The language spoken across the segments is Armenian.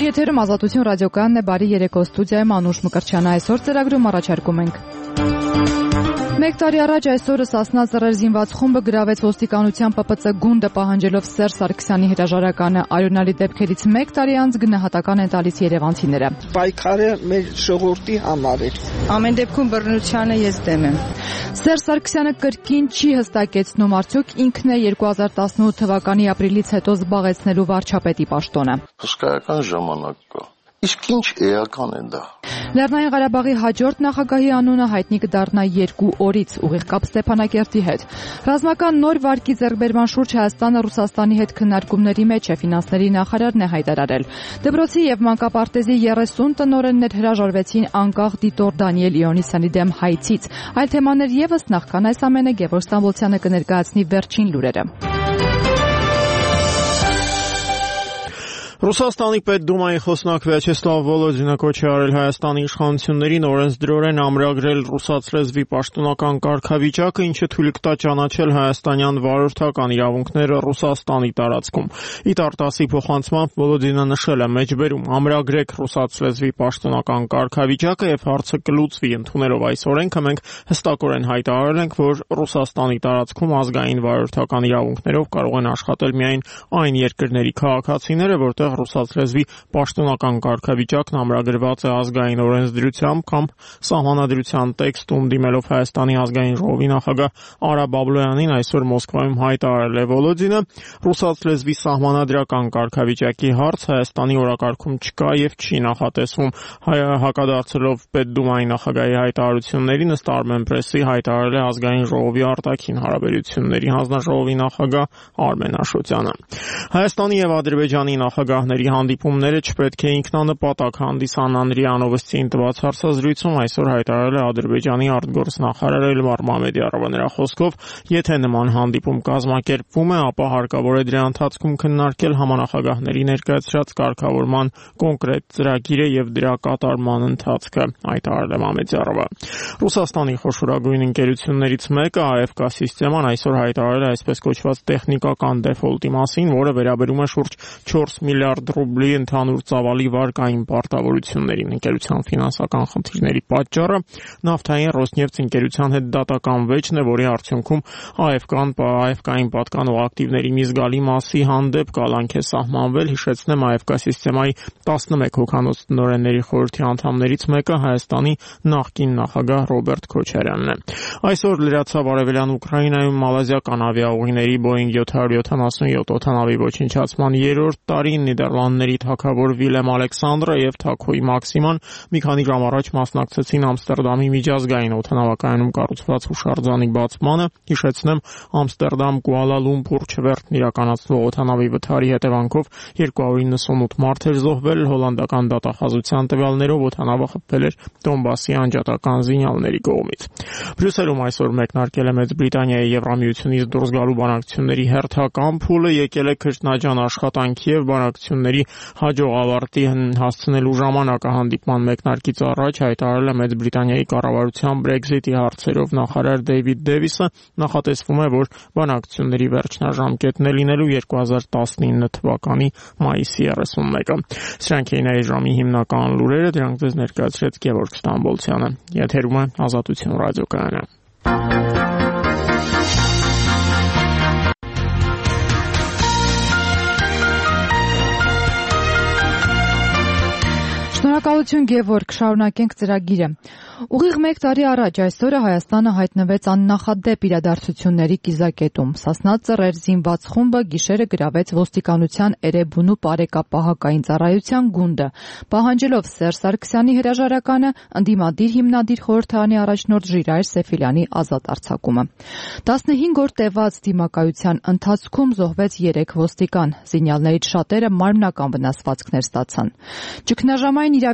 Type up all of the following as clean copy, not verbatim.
Եթերում Ազատություն ռադիոկայանն է, բարի երեկո, ստուդիայում Անուշ Մկրտչյանը, այսօր ծրագրում առաջարկում ենք. Մեկ տարի առաջ այսօրը Սասնա ծռեր զինված խումբը գրավեց ոստիկանության ՊՊՑ գունդը պահանջելով Սերժ Սարգսյանի հրաժարականը, արյունալի դեպքերից մեկ տարի անց գնահատական են տալիս երևանցիները։ Պայքարը մեր ժողովրդի համար էր։ Ամեն դեպքում բռնությանը ես դեմ եմ։ Սերժ Սարգսյանը կրկին չի հստակեցնում, արդյոք ինքն է 2018 թվականի ապրիլից հետո զբաղեցնելու վարչապետի պաշտոնը։ Հսկայական ժամանակ կա։ Իսկ ինչ էական է դա։ Լեռնային Ղարաբաղի հաջորդ նախագահի անունը հայտնի կդառնա 2 օրից, ուղիղ կապ Ստեփանակերտի հետ։ Ռազմական նոր վարկի ձեռքբերման շուրջ Հայաստանը Ռուսաստանի հետ քննարկումների մեջ է, ֆինանսների նախարարն է հայտարարել։ Դպրոցի եւ մանկապարտեզի 30 տնօրեններ հրաժարվեցին անկախ դիտոր Դանիել Իոնիսյանի դեմ հայցից։ Այլ թեմաներ եւս նախքան այս ամենը Գևորգ Ստամբոլցյանը կներկայացնի վերջին լուրերը։ Ռուսաստանի Պետդումայի խոսնակ Վյաչեսլավ Վոլոդինը կոչ է արել Հայաստանի իշխանություններին օրենսդրորեն ամրագրել ռուսաց լեզվի պաշտոնական կարգավիճակը, ինչը թույլ կտա ճանաչել հայաստանյան վարորդական իրավունքները Ռուսաստանի տարածքում։ Ի տարտասի փոխանցմամբ Վոլոդինը նշել է մեջբերում ամրագրեք ռուսաց լեզվի պաշտոնական կարգավիճակը եւ հարցը կլուծվի ընդունելով այս օրենքը մենք հստակորեն հայտարարել ենք, որ Ռուսաստանի տարածքում ազգային վարորդական իրավունքներով կարող են աշխատել միայն այն երկրների քաղաքացիները, որտեղ ռուսաց լեզվի պաշտոնական կարգավիճակն ամրագրված է ազգային օրենսդրությամբ կամ սահմանադրության տեքստում, դիմելով Հայաստանի ազգային ժողովի նախագահ Արա Բաբլոյանին այսօր Մոսկվայում հայտարարել է Վոլոդինը, ռուսաց լեզվի սահմանադրական կարգավիճակի հարց Հայաստանի օրակարգում չկա եւ չի նախատեսվում։ Հակադարձելով Պետդումայի նախագահի հայտարարություններին, ըստ Armenpress-ի հայտարարել է ազգային ժողովի արտաքին հարաբերությունների հանձնաժողովի նախագահ Արմեն Աշոտյանը։ Հայաստանի եւ Ադրբեջանի նախագահների հանդիպումները չպետք է ինքնանպատակ հանդիսանան ՌԻԱ Նովոստիին տված հարցազրույցում այսօր հայտարարել է Ադրբեջանի արտգործնախարար Էլմար Մամեդյարովը։ Նրա խոսքով, եթե նման հանդիպում կազմակերպվում է, ապա հարկավոր է դրա ընթացքում քննարկել համանախագահների ներկայացրած կարգավորման կոնկրետ ծրագիրը եւ դրա կատարման ընթացքը, հայտարարել է Մամեդյարովը։ Ռուսաստանի խոշորագույն ընկերություններից մեկը ԱՖԿ Սիստեման այսօր հայտարարել է այսպես կոչված տեխնիկական դեֆոլտի մասին, որը վերաբերում է շուրջ 4 միլիարդ ռուբլի ընդհանուր ծավալի վարկային պարտավորություններին։ Ընկերության ֆինանսական խնդիրների պատճառը նավթային Ռոսնեֆթ ընկերության հետ դատական վեճն է, որի արդյունքում ԱՖԿ-ին պատկանող ակտիվների մի զգալի մասի հանդեպ կալանք է սահմանվել։ Հիշեցնեմ, ԱՖԿ Սիստեմայի 11 հոգանոց տնօրենների խորհրդի անդամներից մեկը Հայաստանի նախկին նախագահ Ռոբերտ Քոչարյանն է։ Այսօր լրացավ արևելյան Ուկրաինայում մալազիական ավիաուղիների Boeing 777 օդանավի ոչնչացման 3-րդ տարին Նիդերլանդների թագավոր Վիլեմ Ալեքսանդրը եւ թագուհի Մաքսիման մի քանի ժամ առաջ մասնակցեցին Ամստերդամի միջազգային օդանավակայանում կառուցված հուշարձանի բացմանը։ Հիշեցնեմ, Ամստերդամ-Կուալա Լումպուր չվերթն իրականացնող օդանավի վթարի հետևանքով 298 մարդ էր զոհվել։ Հոլանդական դատախազության տվյալներով օդանավը խփվել էր Դոնբասի անջատական զինյալների կողմից։ Բրյուսելում այսօր մեկնարկել է Մեծ Բրիտանիայի Եվրամիությունից դուրս գալու բանակցությունների հերթական փուլը, եկել է քրտնաջան աշխատանքի եւ բանակցությունների հաջող ավարտի հասցնելու ժամանակը։ Հանդիպման մեկնարկից առաջ հայտարարել է Մեծ Բրիտանիայի կառավարության Brexit-ի հարցերով նախարար Դեյվիդ Դեվիսը։ Նախատեսվում է, որ բանակցությունների վերջնաժամկետն է լինելու 2019 թվականի մայիսի 31-ը։ Սրանք էին այս ժամի հիմնական լուրերը, դրանք ձեզ ներկայացրեց Գևորգ Ստամբոլցյանը։ Եթերում է Ազատություն ռադիոկայանը։ Շնորհակալություն Գևորգ, շարունակենք ծրագիրը։ Ուղիղ մեկ տարի առաջ այսօրը Հայաստանը հայտնվեց աննախադեպ իրադարձությունների կիզակետում։ Սասնա ծռեր զինված խումբը գիշերը գրավեց ոստիկանության Էրեբունու բարեկապահակային ծառայության գունդը, պահանջելով Սերժ Սարգսյանի հրաժարականը, ընդդիմադիր հիմնադիր խորհրդարանի առաջնորդ Ժիրայր Սեֆիլյանի ազատ արձակումը։ 15 օր տևած դիմակայության ընթացքում զոհվեց 3 ոստիկան։ Զինյալներից շատերը մարմնական վնասվածքներ ստացան։ Ճգնաժամային իրավիճակի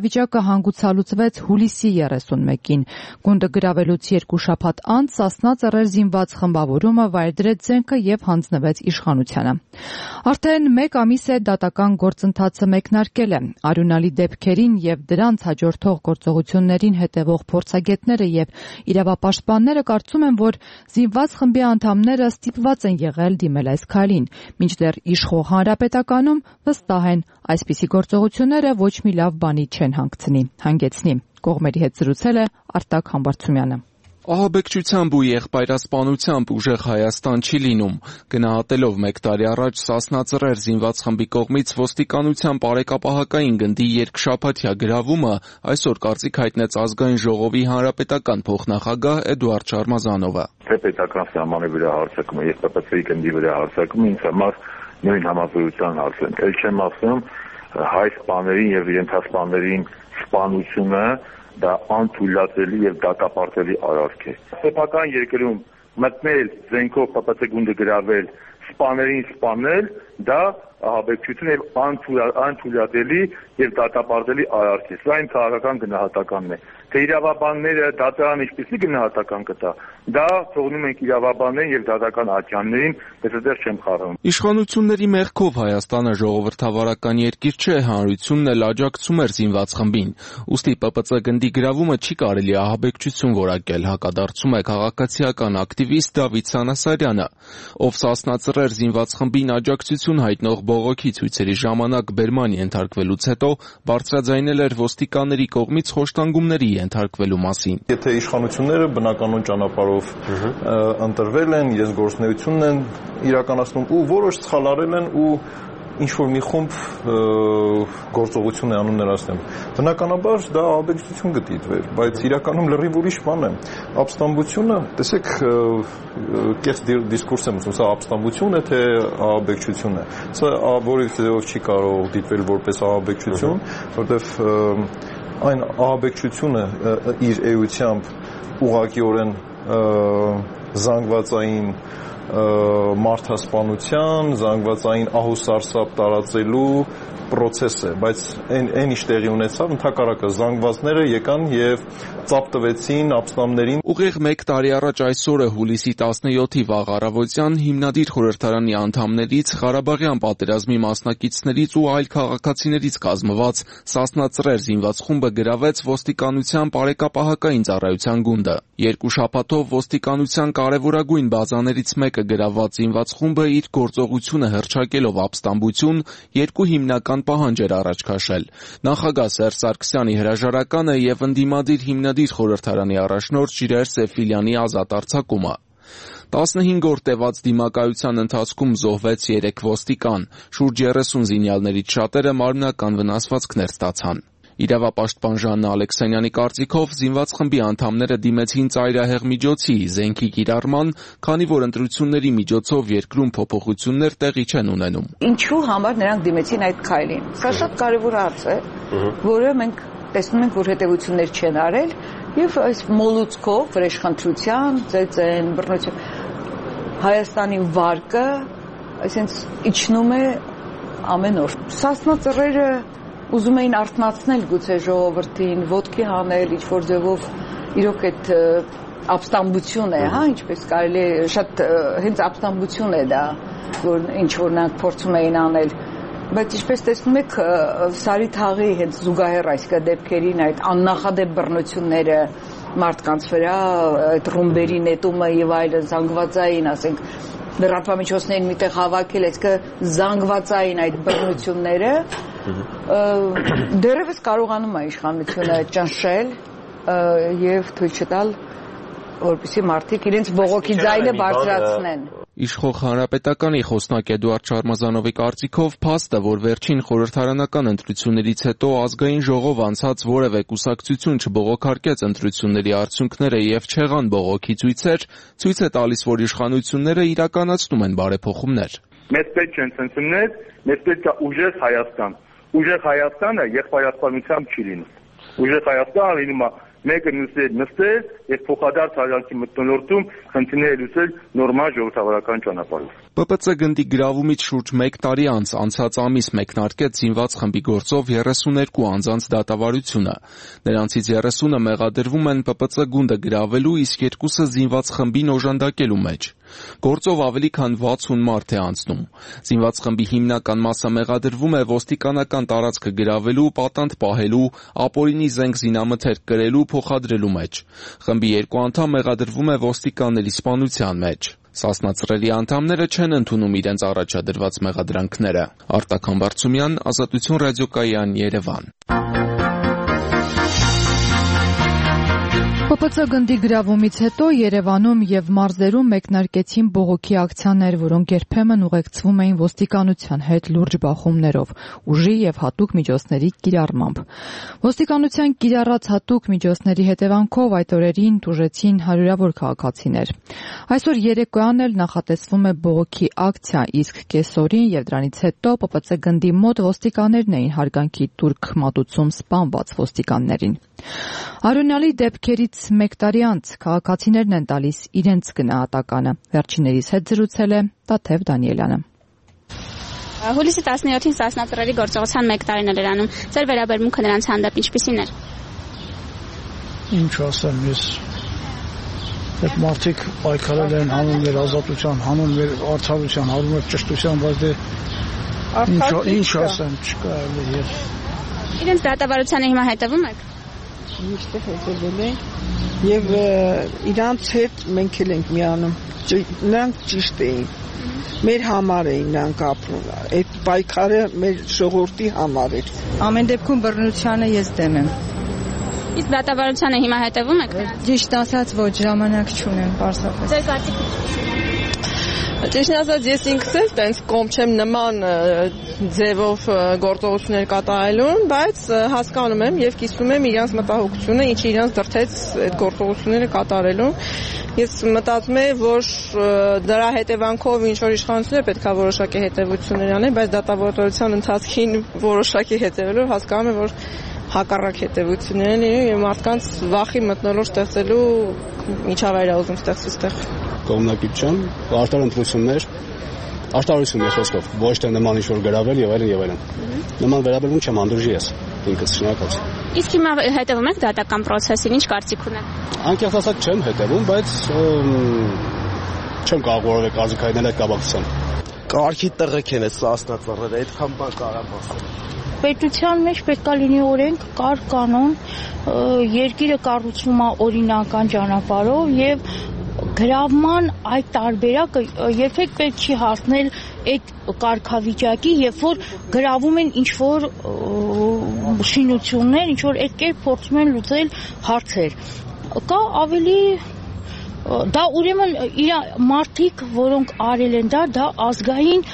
կարգավիճակը հանգուցալուծվեց հուլիսի 31-ին։ Գունդը գրավելուց 2 շաբաթ անց Սասնա ծռեր զինված խմբավորումը վայր դրեց զենքը եւ հանձնվեց իշխանությանը։ Արդեն 1 ամիս է դատական գործընթացը մեկնարկել է։ Արյունալի դեպքերին եւ դրանց հաջորդող գործողություններին հետևող փորձագետները եւ իրավապաշտպանները կարծում են, որ զինված խմբի անդամները ստիպված են եղել դիմել այս քայլին, մինչդեռ իշխող հանրապետականում վստահ են, այսպիսի գործողությունները ոչ մի լավ բանի չեն հանգեցնի։ Կողմերի հետ զրուցել է Արտակ Համբարձումյանը։ Ահաբեկչությամբ ու եղբայրասպանությամբ ուժեղ Հայաստան չի լինում։ Գնահատելով 1 տարի առաջ Սասնա ծռեր զինված խմբի կողմից ոստիկանության բարեկապահակային գնդի երկշաբաթյա գրավումը, այսօր կարծիք հայտնեց Ազգային ժողովի հանրապետական փոխնախագահ Էդուարդ Շարմազանովը։ Թե պետական սահմանի վրա հարձակումը եւ ՊՊՑ-ի գնդի վրա հարձակումը ինձ համար նույն համատեղության հարց են։ Էլ չեմ ասում հայ սպաներին եւ իրենց սպաներին սպանությունը դա անթույլատելի եւ դատապարտելի արարք է։ Սեփական երկրում մտնել զենքով ՊՊՑ գունդը գրավել, սպաներին սպանել, դա ահաբեկչություն եւ անթույլատելի եւ դատապարտելի արարք է։ Սա իմ քաղաքական գնահատականն է։ Թե իրավաբանները դատարանը ինչպեսի գնահատական կտա, դա թողնում ենք իրավաբաններին եւ դատական ատյաններին, ես դեռ չեմ խառնում։ Իշխանությունների մեղքով Հայաստանը ժողովրդավարական երկիր չէ, հանրությունն էլ աջակցում էր զինված խմբին։ Ուստի ՊՊՑ գնդի գրավումը չի կարելի ահաբեկչություն որակել, հակադարձում է քաղաքացիական ակտիվիստ Դավիթ Սանասարյանը, ով Սասնա ծռեր զինված խմբին աջակցություն հայտնող բողոքի ցույցերի ժամանակ բերման ենթարկվելուց հետո բարձրաձայնել էր ոստիկանների կողմից խոշտանգումների ենթարկվելու մասին։ Եթե իշխանությունները բնականոն ճանապարհով ընտրվել են, իրենց գործունեությունն են իրականացնում ու որոշ սխալարել են ու ինչ-որ մի խումբ գործողություն է անում նրանց դեմ։ Բնականաբար դա ահաբեկչություն կդիտվեր, բայց իրականում լրիվ ուրիշ բան է։ Ապստամբությունը, տեսեք, կես դիսկուրս եմ ուզում, սա ապստամբություն է, թե ահաբեկչություն է։ Սա որևէ չի կարող դիտվել որպես ահաբեկչություն, որովհետև այն ահաբեկչությունը իր էությամբ ուղղակիորեն զանգվածային մարդասպանության, զանգվածային ահուսարսափ տարածելու process է, բայց այն ինչ տեղի ունեցավ, ընդհակառակը զանգվածները եկան եւ ծափ տվեցին ապստամբներին։ Ուղիղ 1 տարի առաջ այսօրը հուլիսի 17-ի վաղ առավոտյան հիմնադիր խորհրդարանի անդամներից, Ղարաբաղյան պատերազմի մասնակիցներից ու այլ քաղաքացիներից կազմված Սասնա ծռեր զինված խումբը գրավեց ոստիկանության բարեկապահակային ծառայության գունդը։ 2 շաբաթով ոստիկանության կարևորագույն բազաներից մեկը գրավված զինված խումբը իր գործողությունը հռչակելով ապստամբություն 2 հիմնական պահանջ էր առաջ քաշել։ Նախագահ Սերժ Սարգսյանի հրաժարականը եւ ընդդիմադիր հիմնադիր խորհրդարանի առաջնորդ Ժիրայր Սեֆիլյանի ազատ արձակումը։ 15 օր տևած դիմակայության ընթացքում զոհվեց 3 ոստիկան, շուրջ 30 զինյալներից շատերը մարմնական վնասվածքներ ստացան։ Իրավապաշտպան Ժաննա Ալեքսանյանի կարծիքով զինված խմբի անդամները դիմեցին ծայրահեղ միջոցի, զենքի կիրառման, քանի որ ընտրությունների միջոցով երկրում փոփոխություններ տեղի չեն ունենում։ Ինչու համար նրանք դիմեցին այդ քայլին։ Սա շատ կարևոր հարց է, որը մենք տեսնում ենք, որ հետևություններ չեն արել եւ այս մոլուցքով վրեժխնդրության, ծեծեն, բռնություն Հայաստանի վարկը այսինքն իջնում է ամեն օր։ Սասնա ծռերը ուզում էին արթնացնել գուցե ժողովրդին, ոտքի հանել, ինչ-որ ձևով իրոք այդ ապստամբություն է, հա, ինչպես կարելի է, շատ հենց ապստամբություն է դա, որ ինչ-որ նրանք փորձում էին անել, բայց ինչպես տեսնում եք, Սարի թաղի հենց զուգահեռ այս դեպքերին այդ աննախադեպ բռնությունները մարդկանց վրա, այդ ռումբերի նետումը եւ այլն, զանգվածային, ասենք, լրատվամիջոցներին միտեղ հավաքել, այսինքն զանգվածային այդ բռնությունները դեռևս կարողանում է իշխանությունը ճնշել եւ թույլ չտալ, որպեսզի մարդիկ իրենց բողոքի ձայնը բարձրացնեն։ Իշխող հանրապետականի խոսնակ Էդուարդ Շարմազանովի կարծիքով փաստ է, որ վերջին խորհրդարանական ընտրություններից հետո ազգային ժողով անցած որևէ կուսակցություն չբողոքարկեց ընտրությունների արդյունքները եւ չեղան բողոքի ցույցեր, ցույց է տալիս, որ իշխանությունները իրականացնում են բարեփոխումներ։ Մեզ պետք չեն ցնցումներ, մեզ պետք է ուժեղ Հայաստան։ Ուժեղ Հայաստանը եղբայրասպանությամբ չի լինում։ Ուժեղ Հայաստանը լինում է մեկը նստել եւ փոխադարձ հայացքի մտնոլորտում խնդիրները լուծել նորմալ ժողովրդավարական ճանապարհով։ ՊՊՑ գնդի գրավումից շուրջ 1 տարի անց անցած ամիս մեկնարկեց զինված խմբի գործով 32 անձանց դատավարությունը։ Նրանցից 30-ը մեղադրվում են ՊՊՑ գունդը գրավելու, իսկ 2-ը զինված խմբին օժանդակելու մեջ։ Գործով ավելի քան 60 մարդ է անցնում։ Զինված խմբի հիմնական մասը մեղադրվում է ոստիկանական տարածքը գրավելու, պատանդ պահելու, ապօրինի զենք զինամթերք կրելու, փոխադրելու մեջ։ Խմբի 2 անդամ մեղադրվում է ոստիկանների սպանության մեջ։ Սասնա ծռերի անդամները չեն ընդունում իրենց առաջադրված մեղադրանքները։ Արտակ Համբարձումյան, Ազատություն ռադիոկայան, Երևան։ ՊՊՑ գնդի գրավումից հետո Երևանում եւ մարզերում մեկնարկեցին բողոքի ակցիաներ, որոնք երբեմն ուղեկցվում էին ոստիկանության հետ լուրջ բախումներով, ուժի եւ հատուկ միջոցների կիրառմամբ։ Ոստիկանության կիրառած հատուկ միջոցների հետևանքով այդ օրերին տուժեցին հարյուրավոր քաղաքացիներ։ Այսօր երեկոյան էլ նախատեսվում է բողոքի ակցիա, իսկ կեսօրին եւ դրանից հետո ՊՊՑ գնդի մոտ ոստիկաններն էին հարգանքի տուրք մատուցում սպանված ոստիկաններին։ Արոնյալի դեպքերից 1 տարի անց քաղաքացիներն են տալիս իրենց գնահատականը։ Վերջիններիս հետ զրուցել է Տաթև Դանիելյանը։ Հուլիսի 17-ին Սասնա ծռերի գործողության 1 տարին է լրանում։ Ձեր վերաբերմունքը նրանց հանդեպ ինչպիսին էր։ Ինչ ասեմ, ես այդ մարդիկ պայքարել են հանուն մեր ազատության, հանուն մեր արդարության, հանուն մեր ճշտության, բայց ինչ ասեմ, չկա էլ։ Իրենց դատավարությանը հիմա հետևում եք։ Միշտ հետևել են եւ իրանց հետ մենք էլ ենք միանում։ Նրանք ճիշտ էին։ Մեր համար էին նրանք ապրում։ Այդ պայքարը մեր ժողովրդի համար էր։ Ամեն դեպքում բռնությանը ես դեմ եմ։ Իսկ դատավարությանը հիմա հետևում եք։ Ճիշտ ասած ոչ, ժամանակ չունեմ, պարզապես։ Ձեր կարծիքը։ Ճիշտն ասած ես ինքս էլ տենց կողմ չեմ նման ձևով գործողություններ կատարելուն, բայց հասկանում եմ եւ կիսում եմ իրանց մտահոգությունը, ինչը իրանց դրթեց այդ գործողությունները կատարելուն։ Ես մտածում եմ, որ դրա հետևանքով ինչ որ իշխանությունները պետք է որոշակի հետևություններ անեն, բայց դատավարության ընթացքին որոշակի հետևելով հասկանում եմ, որ հակառակ հետևություններ են եւ մարդկանց վախի մտնոլորտ ստեղծելու միջավայր է ուզում ստեղծել այդտեղ։ Կողմնակիցության, արտար ընտրություններ, արտարություն ես խոսքով, ոչ թե նման ինչ-որ գրավել եւ այլն եւ այլն։ Նման վերաբերմունք չեմ անդուրժի ես, ինքս շնորհակալ։ Իսկ հիմա հետևում եք դատական process-ին, ինչ կարծիք ունեք։ Անկեղծ ասած չեմ հետևում, բայց չեմ կարող որևէ կարծիքայնել այդ կապակցությամբ։ Կարգի տղեկ են այդ Սասնա ծռերը, այդքան բան կարամ ասել։ Պետության մեջ պետք է լինի օրենք, կարգ կանոն, երկիրը կառուցվում է օրինական ճանապարհով եւ գրավման այդ տարբերակը երբեք պետք չի հասնել այդ կարգավիճակի, երբ որ գրավում են ինչ-որ շինություններ, ինչ-որ այդ կերպ փորձում են լուծել հարցեր։ Կա ավելի դա ուրեմն իր մարդիկ, որոնք արել են դա ազգային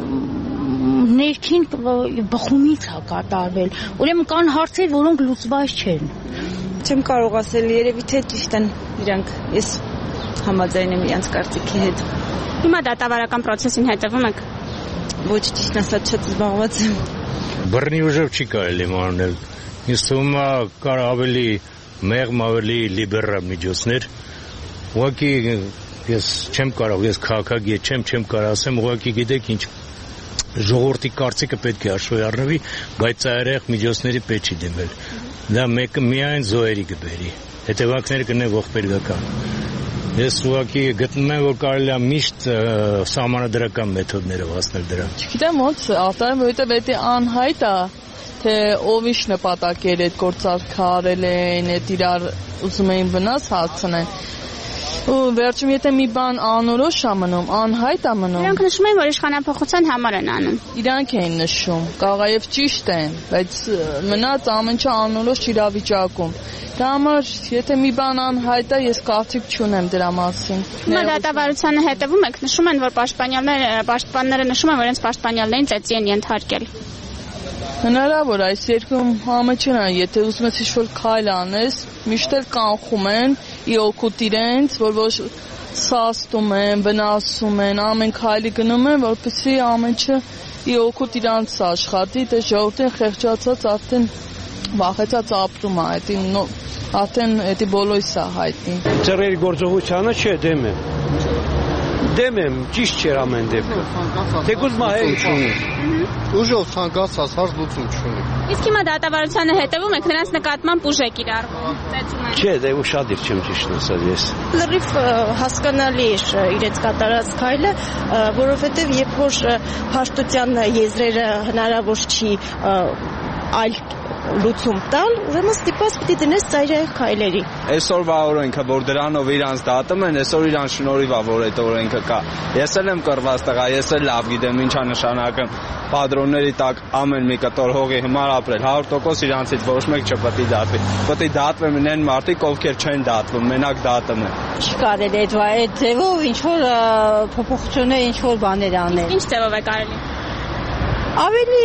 ներքին բխումից է կատարվել։ Ուրեմն կան հարցեր, որոնք լուծված չեն։ Չեմ կարող ասել, երևի թե ճիշտ են իրանք։ Ես համաձայն եմ իրանց կարծիքի հետ։ Հիմա դատավարական process-ին հետևում եք։ Ոչ, ճիշտ ասած շատ զբաղված եմ։ Բռնի ուժով չի կարելի մանել։ Ինձ թվում է կար ավելի մեղմ, ավելի լիբերալ միջոցներ։ Ուղղակի ես չեմ կարող, ես քաղաքագետ չեմ կարող ասեմ, ուղղակի գիտեք ինչ ժողովրդի կարծիքը պետք է հաշվի առնվի, բայց այրեղ միջոցների պետք չի դիմել։ Դա մեկը միայն զոհերի կբերի։ Հետևանքները կնեն ողբերգական։ Ես ուղղակի գտնում եմ, որ կարելի է միշտ սահմանադրական մեթոդներով հասնել դրան։ Չգիտեմ ոնց ասեմ, որովհետև դա անհայտ է, թե ով ինչ նպատակ էր այդ գործարքը արել են, այդ իրար ուզում էին վնաս հասցնեն։ Ու վերջում եթե մի բան անորոշ է մնում, անհայտ է մնում։ Իրանք նշում են, որ իշխանափոխության համար են անում։ Իրանք են նշում, կարող է եւ ճիշտ են, բայց մնաց ամեն ինչ անորոշ իրավիճակում։ Դա համար եթե մի բան անհայտ է, ես կարծիք չունեմ դրա մասին։ Հիմա դատավարությանը հետևում եք, նշում են, որ պաշտպանները նշում են, որ իրենց պաշտպանյալներին ծեծի են ենթարկել։ Հնարավոր այս երկրում համը չնա, եթե ուզում ես ինչ-որ քայլ անես, միշտ էլ կանխում են ի օգուտ իրենց, որ ոչ սաստում են, վնասում են, ամեն քայլի գնում են, որպեսզի ամեն ինչը ի օգուտ իրանց աշխատի, դե ժողովրդին խեղճացած արդեն վախեցած ապրում է, արդեն դա բոլորիս է հայտնի։ Ծռերի գործողությանը չէ դեմ եմ։ դեմ եմ, ճիշտ չէր ամեն դեպքը։ Թեկուզ ուժով ցանկացած հարց լուծում չունի։ Իսկ հիմա դատավարությանը հետևում եք, նրանց նկատմամբ ուժ եք իրարվում, ծեծում են։ Չէ, դե ուշադիր չեմ ճիշտ ասած ես։ Լրիվ հասկանալի է իրենց կատարած քայլը, որովհետև երբ որ հաշտության եզրերը հնարավոր չի այլ լուծում տալ, ուրեմն ստիպված պիտի դնես ծայրահեղ քայլերի։ Այսօրվա օրենքը, որ դրանով իրանց դատում են, այսօր իրան շնորհիվ է, որ այդ օրենքը կա։ Ես էլ եմ կռված տղա, ես էլ լավ գիտեմ ինչա նշանակում падրոնների տակ ամեն մի կտոր հողի հիմար ապրել, 100% իրանցից ոչ մեկ չպետք է դատվի։ Պետք է դատվեն այն մարդիկ, ովքեր չեն դատվում, մենակ դատում են։ Չի կարելի այդ ձևով ինչ որ փոփոխություններ, ինչ որ բաներ անել։ Ինչ ձևով է կարելի։ Ավելի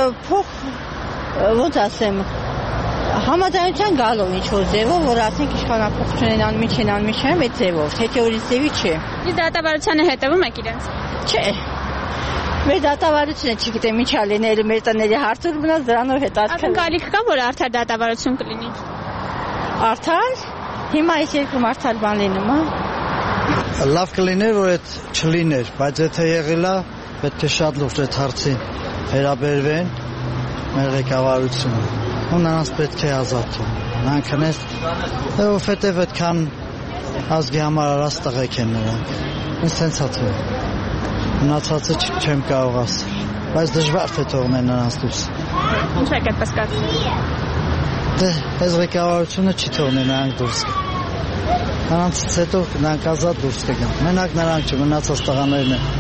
ոնց ասեմ, համաձայնության գալով ինչ-որ ձևով, որ ասենք իշխանապողություն են անում, ինչ են անում, ինչ են, այդ ձևով, թե թեորից ձևի չէ։ Իսկ դատավարությանը հետևում եք իրենց։ Չէ։ Մեր դատավարությունը չգիտեմ ինչ ա լինել, մեր տների հարցուր մնաց դրանով հետաքրքիր։ Ակնկալիք կա, որ արդար դատավարություն կլինի։ Արդար։ Հիմա այս երկրում արդար բան լինում, հա։ Լավ կլիներ, որ այդ չլիներ, բայց եթե եղել է, պետք է շատ լուրջ այդ հարցին վերաբերվեն մեր ղեկավարությունը։ Ու նրանց պետք է ազատեն։ Նրանք հենց որովհետև այդքան ազգի համար արած տղեկ են նրանք։ Ինձ հենց է թվում։ Մնացածը չեմ կարող ասել, բայց դժվար թե թողնեն նրանց դուրս։ Ինչ եք այդպես կարծում։ Դե, այս ղեկավարությունը չի թողնի նրանք դուրս։ Նրանցից հետո նրանք ազատ դուրս կգան։ Մենակ նրանք չմնացած տղաներն են։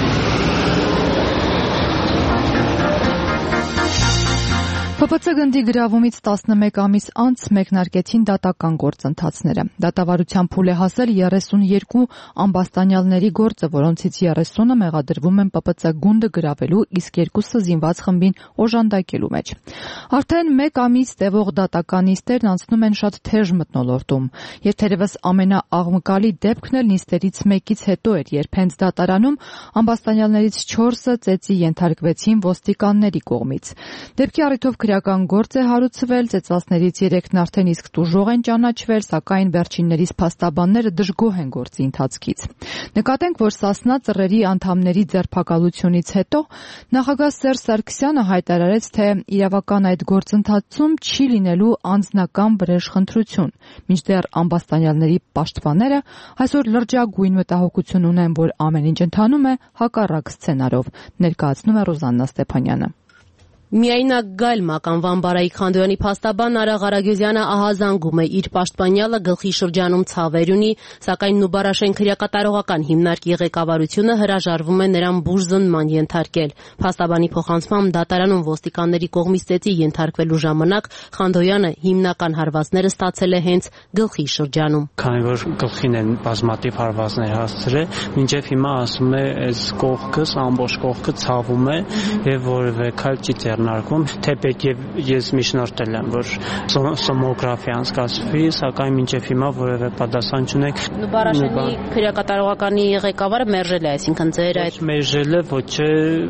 ՊՊՑ գնդի գրավումից 11 ամիս անց մեկնարկեցին դատական գործընթացները։ Դատավարության փուլ է հասել 32 ամբաստանյալների գործը, որոնցից 30-ը մեղադրվում են ՊՊՑ գունդը գրավելու, իսկ 2-ը զինված խմբին օժանդակելու մեջ։ Արդեն 1 ամիս տևող դատական նիստերն անցնում են շատ թեժ մթնոլորտում, եւ թերևս ամենաաղմկալի դեպքն էլ նիստերից մեկից հետո էր, երբ հենց դատարանում ամբաստանյալներից 4-ը ծեծի ենթարկվեցին ոստիկանների կողմից։ Դեպքի առիթով քրեական գործ է հարուցվել, ծեծվածներից 3-ն արդեն իսկ տուժող են ճանաչվել, սակայն վերջիններիս փաստաբանները դժգոհ են գործի ընթացքից։ Նկատենք, որ Սասնա ծռերի անդամների ձերբակալությունից հետո նախագահ Սերժ Սարգսյանը հայտարարեց, թե իրավական այդ գործընթացում չի լինելու անձնական վրեժխնդրություն, մինչդեռ ամբաստանյալների պաշտպանները այսօր լրջագույն մտահոգություն ունեն, որ ամեն ինչ ընթանում է հակառակ սցենարով, ներկայացնում է Ռոզաննա Ստեփանյանը։ Միայնակ Գայլ մականվան Բարայիկ Խանդոյանի փաստաբան Արա Ղարագյուզյանը ահազանգում է իր պաշտպանյալը գլխի շրջանում ցավեր ունի, սակայն Նուբարաշեն քրեակատարողական հիմնարկի ղեկավարությունը հրաժարվում է նրան բուժզնման ենթարկել։ Փաստաբանի փոխանցմամբ դատարանում ոստիկանների կողմից ծեծի ենթարկվելու ժամանակ Խանդոյանը հիմնական հարվածները ստացել է հենց գլխի շրջանում։ Քանի որ գլխին են բազմատիվ հարվածներ հասցրել, մինչև հիմա ասում է այս կողքս, ամբողջ կողքը ցավում է եւ որևէ քայլ չի ձեռնարկվում, թեպետ ես միջնորդել եմ, որ սոմոգրաֆիա անցկացվի, սակայն մինչև հիմա որևէ պատասխան չունենք։ Նուբարաշենի քրեակատարողականի ղեկավարը մերժել է, այսինքն ձեր այդ մերժել է, ոչ է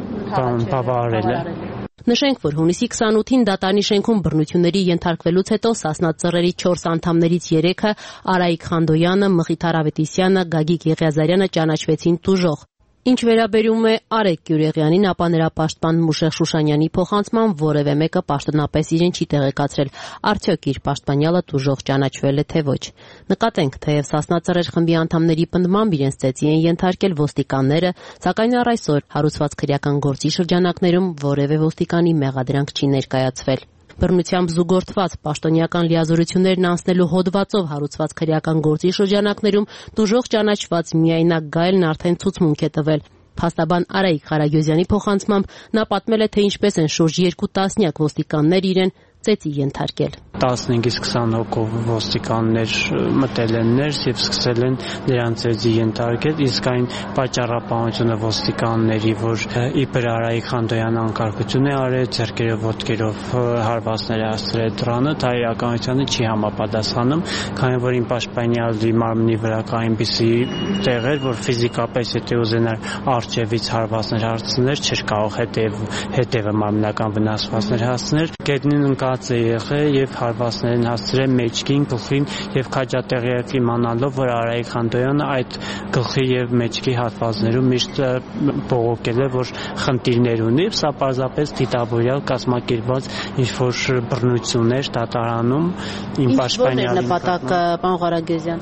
բավարարել է։ Նշենք, որ հունիսի 28-ին դատարանի շենքում բռնությունների ենթարկվելուց հետո Սասնա ծռերի 4 անդամներից 3-ը Արայիկ Խանդոյանը, Մխիթ Արավետիսյանը, Գագիկ Եղիազարյանը ճանաչվեցին տուժող։ Ինչ վերաբերում է Արեգ Գյուրեղյանին, ապա նրա պաշտպան Մուշեղ Շուշանյանի փոխանցմամբ որևէ մեկը պաշտոնապես իրեն չի տեղեկացրել, արդյոք իր պաշտպանյալը տուժող ճանաչվել է թե ոչ։ Նկատենք, թեև Սասնա ծռեր խմբի անդամների պնդմամբ իրենց ծեծի են ենթարկել ոստիկանները, սակայն առ այսօր հարուցված քրեական գործի շրջանակներում որևէ ոստիկանի մեղադրանք չի ներկայացվել։ Բռնությամբ զուգորդված պաշտոնյական լիազորություններն անցնելու հոդվածով հարուցված քրեական գործի շրջանակներում տուժող ճանաչված միայնակ Գայլն արդեն ցուցմունք է տվել։ Փաստաբան Արայիկ Ղարագյուզյանի փոխանցմամբ նա պատմել է, թե ինչպես են շուրջ 2 տասնյակ ոստիկաններ իրեն ծեծի ենթարկել։ 15-ից 20 հոգով ոստիկաններ մտել են ներս եւ սկսել են նրանց ծեծի ենթարկել, իսկ այն պատճառապանությունը ոստիկանների, որ իբր Արայիկ Խանդոյանը անկարգություն է արել, ձեռքերով ոտքերով հարվածներ է հասցրել դրանը, դա իրականությանը չի համապատասխանում, քանի որ իմ պաշտպանյալի մարմնի վրա կա այնպիսի տեղեր, որ ֆիզիկապես եթե ուզենար արջևից հարվածներ հասցնել, չէր կարող հետևը մարմնական վնասվածքներ հասցնել։ Գետնին ընկած է եղել եւ հարվածներ են հասցրել մեջքին, գլխին եւ քաջատեղյակ իմանալով, որ Արայիկ Խանդոյանը այդ գլխի եւ մեջքի հատվածներում միշտ բողոքել է, որ խնդիրներ ունի, սա պարզապես դիտավորյալ կազմակերպված ինչ-որ բռնություններ դատարանում իմ պաշտպանյալին։ Նպատակը, պարոն Ղարագյուզյան։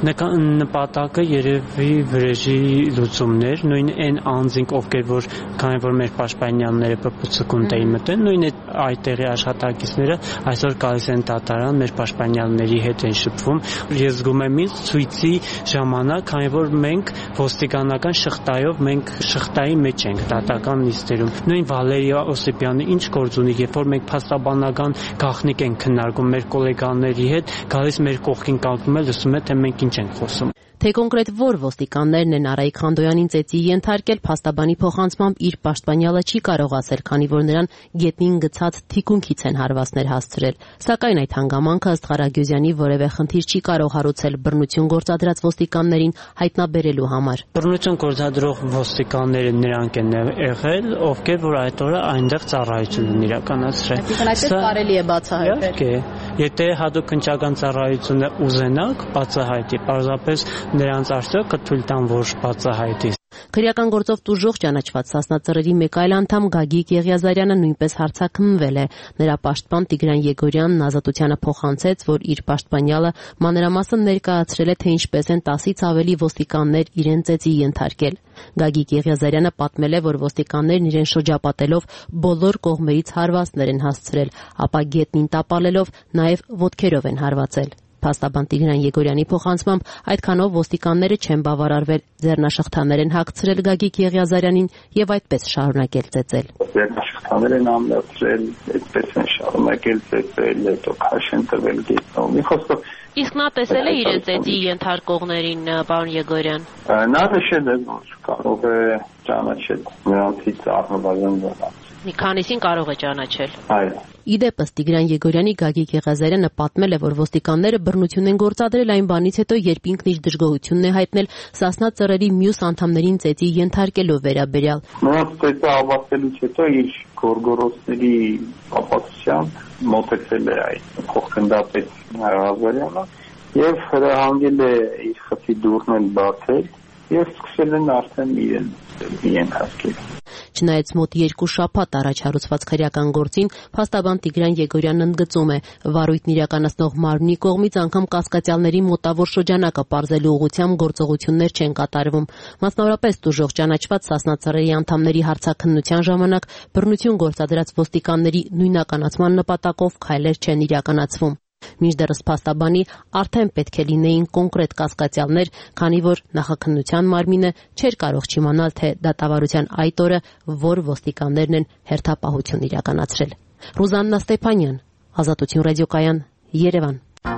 Նպատակը երևի վրեժի լուծումներ, նույն այն անձինք, ովքեր որ քանի որ մեր պաշտպանյանները պպցկունտ էին մտել, նույն այդտեղի աշխատակիցները այսօր գալիս են դատարան, մեր պաշտպանյանների հետ են շփվում։ Ես զգում եմ ինձ ցույցի ժամանակ, քանի որ մենք ոստիկանական շղթայով մենք շղթայի մեջ ենք դատական նիստերում։ Նույն Վալերիա Օսիպյանը ինչ գործ ունի, երբ որ մենք փաստաբանական գաղտնիք ենք քննարկում մեր գոլեգաների հետ, գալիս մեր կողքին կանգնում է, լսում է, թե մենք ինչ ենք խոսում։ Թե կոնկրետ որ ոստիկաններն են Արայիկ Խանդոյանին ծեծի ենթարկել, փաստաբանի փոխանցմամբ իր պաշտպանյալը չի կարող ասել, քանի որ նրան գետնին գցած թիկունքից են հարվածներ հասցրել։ Սակայն այդ հանգամանքը ըստ Ղարագյուզյանի որևէ խնդիր չի կարող հարուցել բռնություն գործադրած ոստիկաններին հայտնաբերելու համար։ Բռնություն գործադրող ոստիկանները նրանք են եղել, ովքեր որ այդ օրը այնտեղ ծառայություն են իրականացրել։ Այսինքն այդպես կարելի է բացահայտել։ Եթե հատուկ քննչական ծառայությունը ուզենակ, բացահայտի, պարզապես նրանց արդյոք կթույլ տան, որ բացահայտի։ Քրեական գործով տուժող ճանաչված Սասնա Ծռերի մեկ այլ անդամ Գագիկ Եղիազարյանը նույնպես հարցաքննվել է։ Նրա պաշտպան Տիգրան Եգորյանն Ազատությանը փոխանցեց, որ իր պաշտպանյալը մանրամասն ներկայացրել է, թե ինչպես են 10-ից ավելի ոստիկաններ իրեն ծեծի ենթարկել։ Գագիկ Եղիազարյանը պատմել է, որ ոստիկաններն իրեն շրջապատելով բոլոր կողմերից հարվածներ են հասցրել, ապա գետնին տապալելով նաև ոտքերով են հարվածել։ Փաստաբան Տիգրան Եգորյանի փոխանցմամբ այդքանով ոստիկանները չեն բավարարվել, ձեռնաշղթաներ են հագցրել Գագիկ Եղիազարյանին եւ այդպես շարունակել ծեծել։ Ձեռնաշղթաներ են ամրացրել, այդպես են շարունակել ծեծել, հետո քաշ են տվել գետնով։ Մի խոսքով Իսկ նա տեսել է իրեն ծեծի ենթարկողներին, պարոն Եգորյան։ Նա նշել է, որ կարող է ճանաչել նրանցից առնվազն ոմանց։ Մի քանիսին կարող է ճանաչել։ Այո։ Իդեպս Տիգրան Եգորյանի Գագիկ Եղիազարյանը պատմել է, որ ոստիկանները բռնություն են գործադրել այն բանից հետո, երբ ինքն իր դժգոհությունն է հայտնել Սասնա Ծռերի մյուս անդամներին ծեծի ենթարկելով վերաբերյալ։ Նրանց ծեծը ավարտելուց հետո իր գորգորոցների ապացությամբ մոտեցել է այդ փոխգնդապետ Ղազարյանը եւ հրահանգել է իր խցի դուռն բացել եւ սկսել են արդեն իրեն ենթարկել։ Չնայած մոտ 2 շաբաթ առաջ հարուցված քրեական գործին, փաստաբան Տիգրան Եգորյանն ընդգծում է, վարույթն իրականացնող մարմնի կողմից անգամ կասկածյալների մոտավոր շրջանակը պարզելու ուղղությամբ գործողություններ չեն կատարվում։ Մասնավորապես տուժող ճանաչված Սասնա Ծռերի անդամների հարցաքննության ժամանակ բռնություն գործադրած ոստիկանների նույնականացման նպատակով քայլեր չեն իրականացվում։ Մինչդեռս փաստաբանի արդեն պետք է լինեին կոնկրետ կասկածյալներ, քանի որ նախաքննության մարմինը չէր կարող չիմանալ, թե դատավարության այդ օրը որ ոստիկաններն են հերթապահություն իրականացրել։ Ռուզաննա Ստեփանյան, Ազատություն ռադիոկայան, Երևան։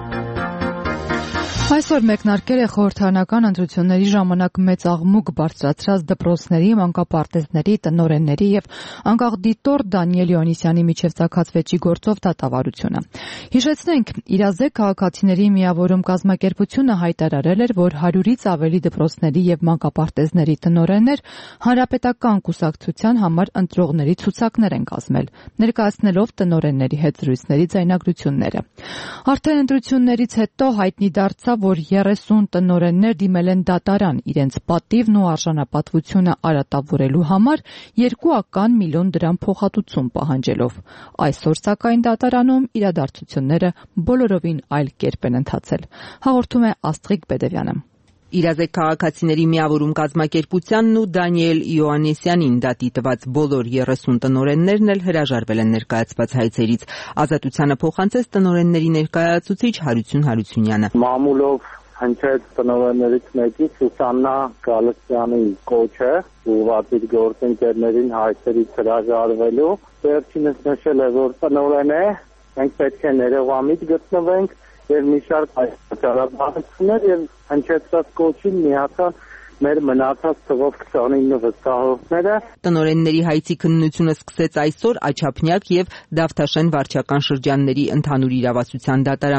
Այսօր մեկնարկել է խորհրդարանական ընտրությունների ժամանակ մեծ աղմուկ բարձրացրած դպրոցների, մանկապարտեզների, տնօրենների եւ անկախ դիտոր Դանիել Յովհաննիսյանի միջև ցակած վեճի գործով դատավարությունը։ Հիշեցնենք, իրազեկ քաղաքացիների միավորում կազմակերպությունը հայտարարել էր, որ 100-ից ավելի դպրոցների եւ մանկապարտեզների տնօրեններ հանրապետական կուսակցության համար ընտրողների ցուցակներ են կազմել, ներկայացնելով տնօրենների հետ զրույցների ձայնագրությունները։ Արդեն ընտրություններից հետո հայտնի դարձավ, որ 30 տնօրեններ դիմել են դատարան իրենց պատիվն ու արժանապատվությունը արատավորելու համար 2 միլիոն դրամ փոխհատուցում պահանջելով։ Այսօր սակայն դատարանում իրադարձությունները բոլորովին այլ կերպ են ընթացել։ Հաղորդում է Աստղիկ Բեդևյանը։ Իրազեկ քաղաքացիների միավորում կազմակերպությանն ու Դանիել Յովհաննիսյանին դատի տված բոլոր 30 տնօրեններն էլ հրաժարվել են ներկայացված հայցերից։ Ազատությանը փոխանցեց տնօրենների ներկայացուցիչ Հարություն Հարությունյանը։ Մամուլով հնչեց տնօրեններից մեկի Սուսաննա Գալստյանի կոչը, ուղղված իր գործընկերներին հայցերից հրաժարվելու։ Վերջինս նշել է, որ տնօրեն է, մենք պետք է ներողամիտ գտնվենք եւ մի շարք հայտարարություններ եւ հնչեցած կոչին միացան մեր մնացած թվով 29 վստահողները։ Տնօրենների հայցի քննությունը սկսեց այսօր Աչափնյակ եւ Դավթաշեն վարչական շրջանների ընդհանուր իրավասության դատարանում։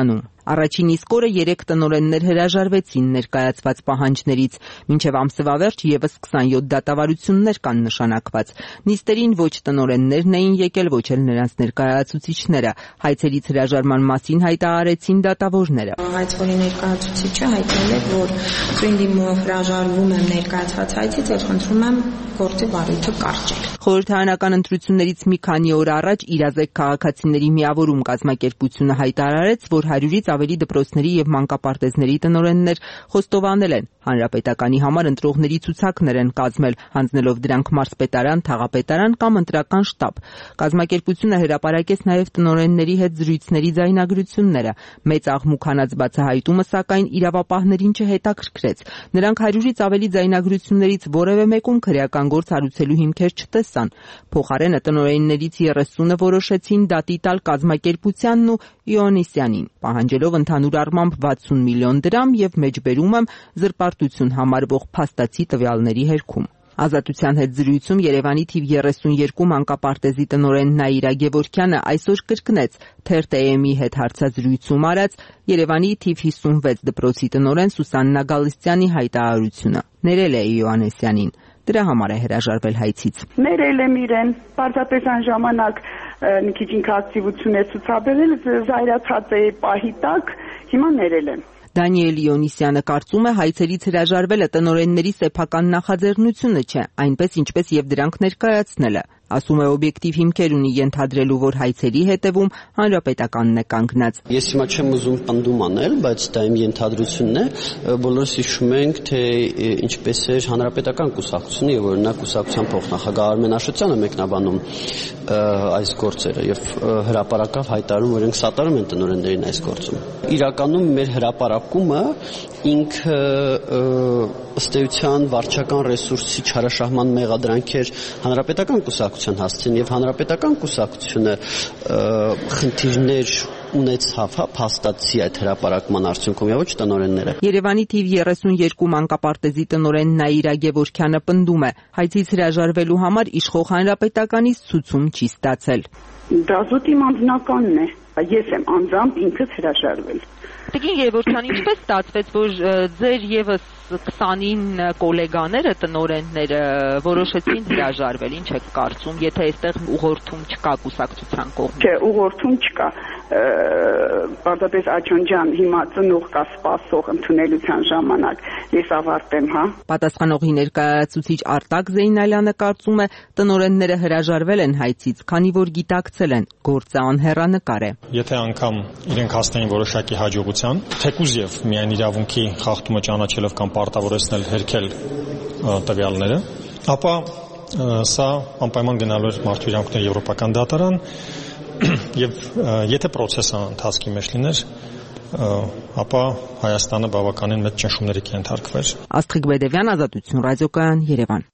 Առաջին իսկ օրը 3 տնօրեններ հրաժարվեցին ներկայացված պահանջներից, մինչև ամսվա վերջ եւս 27 դատավարություններ կան նշանակված։ Նիստերին ոչ տնօրեններն էին եկել, ոչ էլ նրանց ներկայացուցիչները։ Հայցերից հրաժարման մասին հայտարարեցին դատավորները։ Հայցվորի ներկայացուցիչը հայտնել է, որ ինձ հրաժարվում եմ ներկայացված հայցից, եւ խնդրում եմ գործի վարույթը կարճել։ Խորհրդարանական ընտրություններից մի քանի օր առաջ Իրազեկ քաղաքացիների միավորում կազմակերպությունը հայտարարեց, որ 100-ից ավելի դպրոցների եւ մանկապարտեզների տնօրեններ խոստովանել են հանրապետականի համար ընտրողների ցուցակներ են կազմել, հանձնելով դրանք մարզպետարան, թաղապետարան կամ ընտրական շտաբ։ Կազմակերպությունը հրապարակեց նաեւ տնօրենների հետ զրույցների ձայնագրությունները։ Մեծ աղմուկ հանած բացահայտումը, սակայն իրավապահներին չհետաքրքրեց։ Նրանք 100-ից ավելի ձայնագրություններից որևէ մեկում քրեական գործ հարուցելու հիմքեր չտեսան։ Փոխարենը տնօրեններից 30-ը որոշեցին դատի տալ կազմակերպությանն ու Իոնիսյանին, պահանջելով ընդհանուր առմամբ 60 միլիոն դրամ եւ մեջբերում եմ զրպարտություն համարվող փաստացի տվյալների հերքում։ Ազատության հետ զրույցում Երևանի թիվ 32 մանկապարտեզի տնօրեն Նաիրա Գևորգյանը այսօր կրկնեց TRTM-ի հետ հարցազրույցում արած Երևանի թիվ 56 դպրոցի տնօրեն Սուսաննա Գալստյանի հայտարարությունը։ Ներել է Իոաննեսյանին։ Դրա համար է հրաժարվել հայցից։ Ներել եմ իրեն, պարզապես այն ժամանակ մի քիչ ինքը ակտիվություն է ցուցաբերել, զայրացած է պահի տակ, հիմա ներել եմ։ Դանիել Իոնիսյանը կարծում է հայցերից հրաժարվելը տնօրենների սեփական նախաձեռնությունը չէ, այնպես ինչպես եւ դրանք ներկայացնելը։ Ասում է օբյեկտիվ հիմքեր ունի ենթադրելու, որ հայցերի հետևում հանրապետականն է կանգնած։ Ես հիմա չեմ ուզում պնդում անել, բայց դա իմ ենթադրությունն է, բոլորս հիշում ենք, թե ինչպես էր հանրապետական կուսակցությունը եւ օրինակ կուսակցության փոխնախագահ Արմեն Աշոտյանը մեկնաբանում այս գործերը եւ հրապարակավ հայտարարում, որ ինք սատարում են տնօրեններին այս գործում։ Իրականում մեր հրապարակումը ինքը ըստ էության վարչական ռեսուրսի չարաշահման մեղադրանքեր հանրապետական կուսակցության հասցրին եւ հանրապետական կուսակցությունը խնդիրներ ունեցավ, փաստացի այդ հրապարակման արդյունքում եւ ոչ տնօրենները։ Երևանի թիվ 32 մանկապարտեզի տնօրեն Նաիրա Գևորգյանը պնդում է, հայցից հրաժարվելու համար իշխող հանրապետականից ցուցում չի ստացել։ Դա զուտ իմ անձնականն է։ Ես եմ անձամբ ինքս հրաժարվել։ Տիկին Գևորգյան, ինչպես ստացվեց, որ ձեր եւս 29 գոլեգաները, տնօրենները որոշեցին հրաժարվել, ինչ եք կարծում, եթե այստեղ ուղղորդում չկա կուսակցության կողմից։ Չէ, ուղղորդում չկա։ Պարզապես Աջոն ջան, հիմա ծնող կա սպասող ընդունելության ժամանակ, ես ավարտեմ, հա։ Պատասխանողի ներկայացուցիչ Արտակ Զեյնալյանը կարծում է, տնօրենները հրաժարվել են հայցից, քանի որ գիտակցել են, գործը անհեռանկար է։ Եթե անգամ իրենք հասնեին որոշակի հաջողության, թեկուզ եւ միայն իրավունքի խախտումը ճանաչելով կամ պարտավորեցնել հերքել տվյալները, ապա սա անպայման գնալու էր մարդու իրավունքների եվրոպական դատարան եւ եթե process-ը ընթացքի մեջ լիներ, ապա Հայաստանը բավականին մեծ ճնշումների կենթարկվեր։ Աստղիկ Բեդևյան, Ազատություն, Ռադիոկայան, Երևան։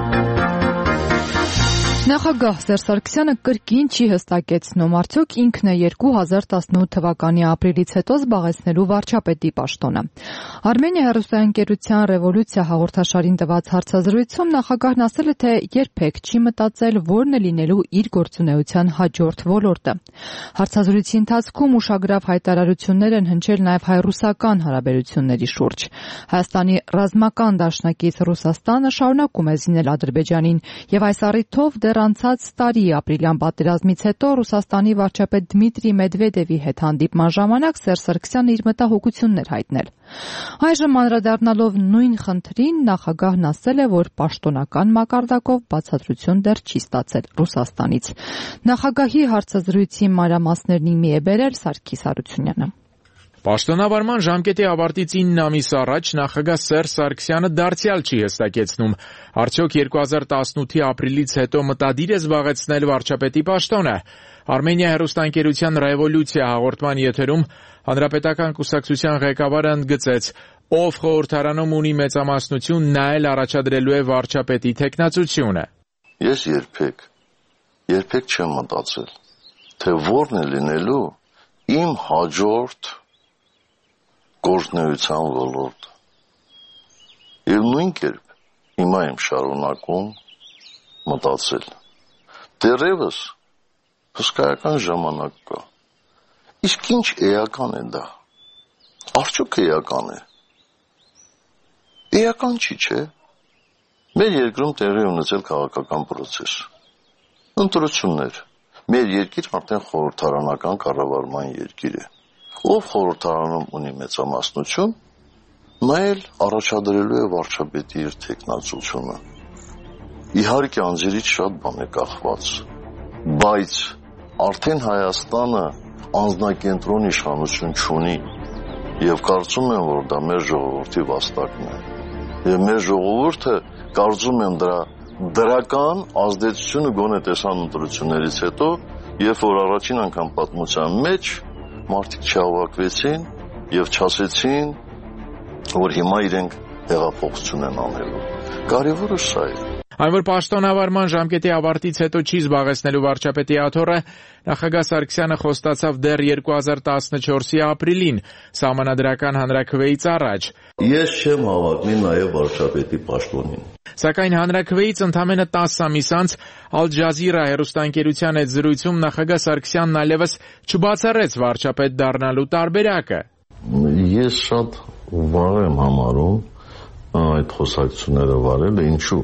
Նախագահ Սերժ Սարգսյանը կրկին չի հստակեցնում, արդյոք ինքն է 2018 թվականի ապրիլից հետո զբաղեցնելու վարչապետի պաշտոնը։ Արմենիա հեռուստաընկերության Ռևոլյուցիա հաղորդաշարին տված հարցազրույցում նախագահն ասել է, թե երբեք չի մտածել որն է լինելու իր գործունեության հաջորդ ոլորտը։ Հարցազրույցի ընթացքում ուշագրավ հայտարարություններ են հնչել նաև հայ-ռուսական հարաբերությունների շուրջ։ Հայաստանի ռազմական դաշնակից Ռուսաստանը շարունակում է զինել Ադրբեջանին եւ այս առիթով դեռ անցած տարի ապրիլյան պատերազմից հետո Ռուսաստանի վարչապետ Դմիտրի Մեդվեդևի հետ հանդիպման ժամանակ Սերժ Սարգսյանը իր մտահոգություններ հայտնել։ Այժմ անդրադառնալով նույն խնդրին, նախագահն ասել է, որ պաշտոնական մակարդակով բացատրություն դեռ չի ստացել Ռուսաստանից։ Նախագահի հարցազրույցի մանրամասներն մի է բերել Սարգիս Հարությունյանը։ Պաշտոնավարման ժամկետի ավարտից 9 ամիս առաջ նախագահ Սերժ Սարգսյանը դարձյալ չի հստակեցնում, արդյոք 2018-ի ապրիլից հետո մտադիր է զբաղեցնել վարչապետի պաշտոնը։ Արմենիա հեռուստաընկերության Ռևոլյուցիա հաղորդման եթերում Հանրապետական կուսակցության ղեկավարը ընդգծեց, ով խորհրդարանում ունի մեծամասնություն, նա էլ առաջադրելու է վարչապետի թեկնածությունը։ Ես երբեք չեմ մտածել, թե որն է լինելու իմ հաջորդ գործունեության ոլորտ։ Եվ նույն կերպ հիմա եմ շարունակում մտածել։ Դեռևս հսկայական ժամանակ կա։ Իսկ ինչ էական է դա։ Արդյոք էական է։ Էական չի, չէ։ Մեր երկրում տեղի ունեցել քաղաքական պրոցես։ Ընտրություններ։ Մեր երկիր արդեն խորհրդարանական կառավարման երկիր է։ Ով խորհրդարանում ունի մեծամասնություն, նա էլ առաջադրելու է վարչապետի իր թեկնածությունը։ Իհարկե անձերից շատ բան է կախված, բայց արդեն Հայաստանը անձնակենտրոն իշխանություն չունի եւ կարծում եմ, որ դա մեր ժողովրդի վաստակն է։ Եվ մեր ժողովուրդը կարծում եմ դրա դրական ազդեցությունը գոնե տեսան ընտրություններից հետո, երբ որ առաջին անգամ պատմության մեջ մարդիկ չհավաքվեցին եւ չասեցին, որ հիմա իրենք հեղափոխություն են անելու։ Կարևորը սա է։ Այն որ պաշտոնավարման ժամկետի ավարտից հետո չի զբաղեցնելու վարչապետի աթոռը, նախագահ Սարգսյանը խոստացավ դեռ 2014-ի ապրիլին, սահմանադրական հանրաքվեից առաջ։ Ես չեմ հավակնի նաև վարչապետի պաշտոնին։ Սակայն հանրաքվեից ընդամենը 10 ամիս անց Ալ Ջազիրա հեռուստաընկերության հետ զրույցում նախագահ Սարգսյանն այլևս չբացառեց վարչապետ դառնալու տարբերակը։ Ես շատ վաղ եմ համարում այդ խոսակցությունները վարելը, ինչու։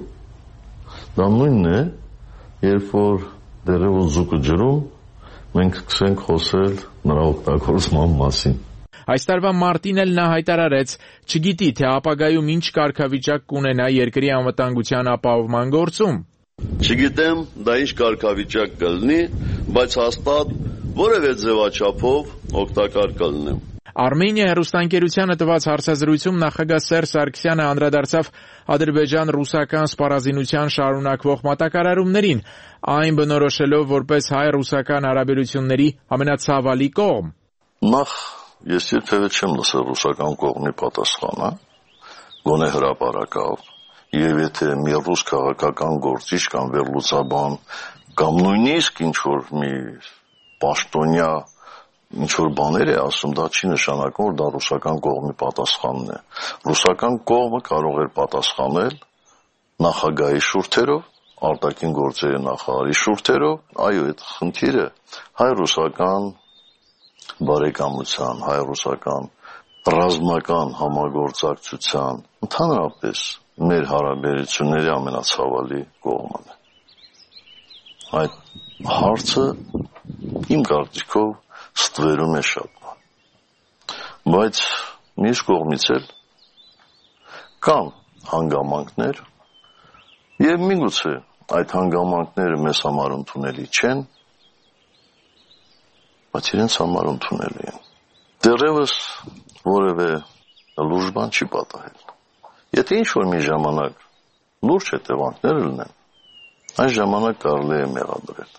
Դա նույնն է, երբ որ դերևս զուգը ջրում, մենք սկսենք խոսել նրա օգտագործման մասին։ Այս տարվա մարտին էլ նա հայտարարեց, չգիտի, թե ապագայում ինչ կարգավիճակ կունենա երկրի անվտանգության ապահովման գործում։ Չգիտեմ, դա ինչ կարգավիճակ կլինի, բայց հաստատ որևէ ձևաչափով օգտակար կլինի։ Արմենիա հեռուստաընկերությանը տված հարցազրույցում նախագահ Սերժ Սարգսյանը անդրադարձավ ադրբեջան-ռուսական սպառազինության շարունակվող մատակարարումներին, այն բնորոշելով որպես հայ-ռուսական հարաբերությունների ամենացավալի կողմ։ Նախ ես երբևէ չեմ լսել ռուսական կողմի պատասխանը, գոնե հրապարակավ, եւ եթե մի ռուս քաղաքական գործիչ կամ վերլուծաբան կամ նույնիսկ ինչ որ մի պաշտոնյա ինչ-որ բաներ է ասում, դա չի նշանակում, որ դա ռուսական կողմի պատասխանն է։ Ռուսական կողմը կարող էր պատասխանել նախագահի շուրթերով, արտաքին գործերի նախարարի շուրթերով, այո, այդ խնդիրը հայ-ռուսական բարեկամության, հայ-ռուսական ռազմական համագործակցության, ընդհանրապես մեր հարաբերությունների ամենացավալի կողմն է։ Այդ հարցը իմ կարծիքով ստվերում է շատ բան։ Բայց մյուս կողմից էլ կան հանգամանքներ եւ միգուցե այդ հանգամանքները մեզ համար ընդունելի չեն, բայց իրենց համար ընդունելի են։ Դեռևս որևէ լուրջ բան չի պատահել։ Եթե ինչ-որ մի ժամանակ լուրջ հետևանքներ լինեն, այս ժամանակ կարելի է մեղադրել։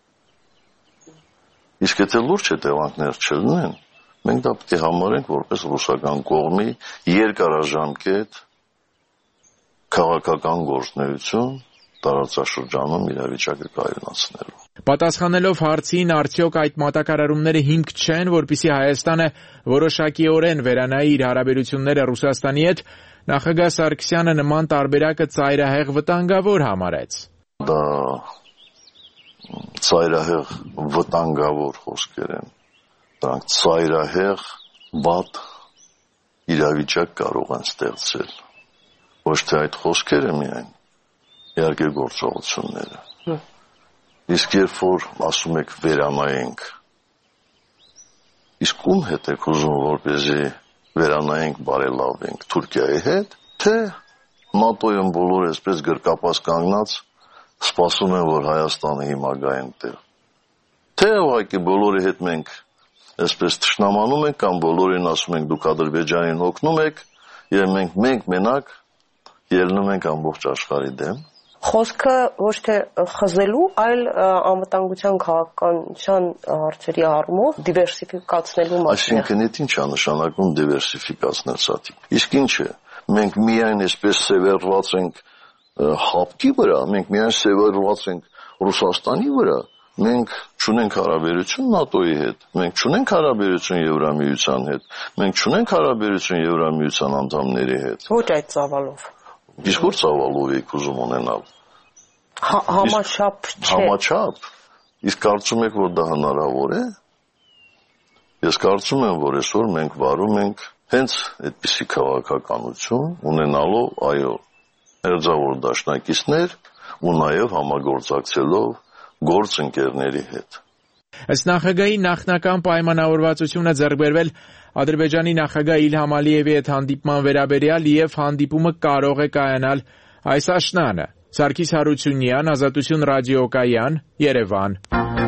Իսկ եթե լուրջ հետևանքներ չլինեն, մենք դա պետք է համարենք որպես ռուսական կողմի երկարաժամկետ քաղաքական գործունեություն տարածաշրջանում իրավիճակը կայունացնելու։ Պատասխանելով հարցին, արդյոք այդ մատակարարումները հիմք չեն, որպեսզի Հայաստանը որոշակիորեն վերանայի իր հարաբերությունները Ռուսաստանի հետ, նախագահ Սարգսյանը նման տարբերակը ծայրահեղ վտանգավոր համարեց։ Դա ծայրահեղ վտանգավոր խոսքեր են, դրանք ծայրահեղ վատ իրավիճակ կարող են ստեղծել, ոչ թե այդ խոսքերը միայն, իհարկե գործողությունները։ Իսկ երբ որ ասում եք վերանայենք, իսկ ում հետ եք ուզում, որպեսզի վերանայենք, բարելավենք Թուրքիայի հետ, թե ՆԱՏՕ-ում բոլորը այսպես գրկապած կանգնած սպասում են, որ Հայաստանը հիմա գա այնտեղ։ Թե ուղղակի բոլորի հետ մենք այսպես թշնամանում ենք կամ բոլորին ասում ենք դուք Ադրբեջանին օգնում եք եւ մենք մենակ ելնում ենք ամբողջ աշխարհի դեմ։ Խոսքը ոչ թե խզելու, այլ անվտանգության քաղաքականության հարցերի առումով դիվերսիֆիկացնելու մասին։ Այսինքն դա ինչ է նշանակում դիվերսիֆիկացնել սա։ Իսկ ինչ է։ Մենք միայն այսպես սևեռված ենք հապկի վրա, մենք միայն սևեռված ենք Ռուսաստանի վրա, մենք չունենք հարաբերություն ՆԱՏՕ-ի հետ, մենք չունենք հարաբերություն Եվրամիության հետ, մենք չունենք հարաբերություն Եվրամիության անդամների հետ։ Ոչ այդ ծավալով։ Իսկ որ ծավալով եք ուզում ունենալ։ Համաչափ չէ։ Համաչափ։ Իսկ կարծում եք, որ դա հնարավոր է։ Ես կարծում եմ, որ այսօր մենք վարում ենք հենց այդպիսի քաղաքականություն, ունենալով մերձավոր դաշնակիցներ ու նաև համագործակցելով գործընկերների հետ։ Ըստ նախագահի նախնական պայմանավորվածությունը ձեռք բերվել Ադրբեջանի նախագահ Իլհամ Ալիևի հետ հանդիպման վերաբերյալ եւ հանդիպումը կարող է կայանալ այս աշնանը։ Սարգիս Հարությունյան, Ազատություն ռադիոկայան, Երևան։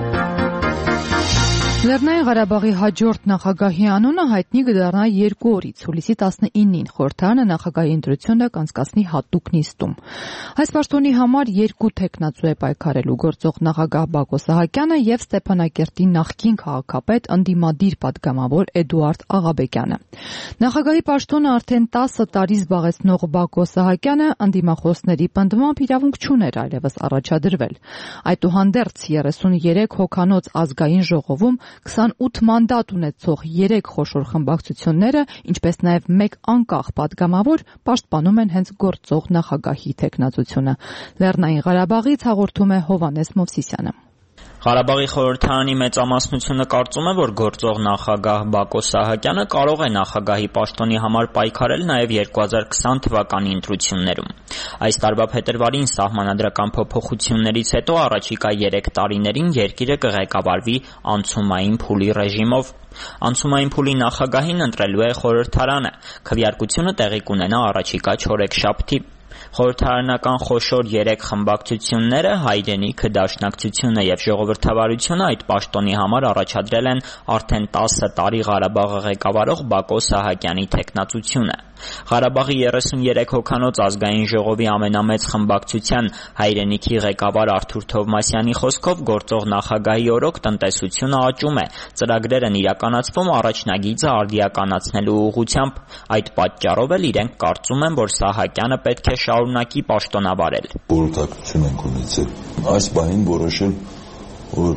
Լեռնային Ղարաբաղի հաջորդ նախագահի անունը հայտնի կդառնա 2 օրից, հուլիսի 19-ին խորհրդարանը նախագահի ընտրությունը կանցկացնի հատուկ նիստում։ Այս պաշտոնի համար 2 թեկնածու է պայքարելու գործող նախագահ Բակո Սահակյանը եւ Ստեփանակերտի նախկին քաղաքապետ ընդդիմադիր պատգամավոր Էդուարդ Աղաբեկյանը։ Նախագահի պաշտոնը արդեն 10 տարի զբաղեցնող Բակո Սահակյանը ընդդիմախոսների պնդմամբ իրավունք չուներ այլևս առաջադրվել։ Այդուհանդերձ 33 հոգանոց ազգային ժողովում 28 մանդատ ունեցող 3 խոշոր խմբակցությունները, ինչպես նաև 1 անկախ պատգամավոր պաշտպանում են հենց գործող նախագահի թեկնածությունը։ Լեռնային Ղարաբաղից հաղորդում է Հովհաննես Մովսիսյանը։ Ղարաբաղի խորհրդարանի մեծամասնությունը կարծում է, որ գործող նախագահ Բակո Սահակյանը կարող է նախագահի պաշտոնի համար պայքարել նաև 2020 թվականի ընտրություններում։ Այս տարվա փետրվարին սահմանադրական փոփոխություններից հետո առաջիկա 3 տարիներին երկիրը կղեկավարվի անցումային փուլի ռեժիմով։ Անցումային փուլի նախագահին ընտրելու է խորհրդարանը։ Քվեարկությունը տեղի կունենա առաջիկա չորեքշաբթի։ Խորհրդարանական խոշոր 3 խմբակցությունները Հայրենիքը, Դաշնակցությունը եւ Ժողովրդավարությունը այդ պաշտոնի համար առաջադրել են արդեն 10 տարի Ղարաբաղը ղեկավարող Բակո Սահակյանի թեկնածությունը։ Ղարաբաղի 33 հոգանոց ազգային ժողովի ամենամեծ խմբակցության Հայրենիքի ղեկավար Արթուր Թովմասյանի խոսքով գործող նախագահի օրոք տնտեսությունը աճում է, ծրագրերն իրականացվում առաջնագիծը արդիականացնելու ուղղությամբ։ Այդ պատճառով էլ իրենք կարծում են, որ Սահակյանը պետք է շարունակի պաշտոնավարել։ Խորհրդակցություն ենք ունեցել։ Այս բանին որոշել, որ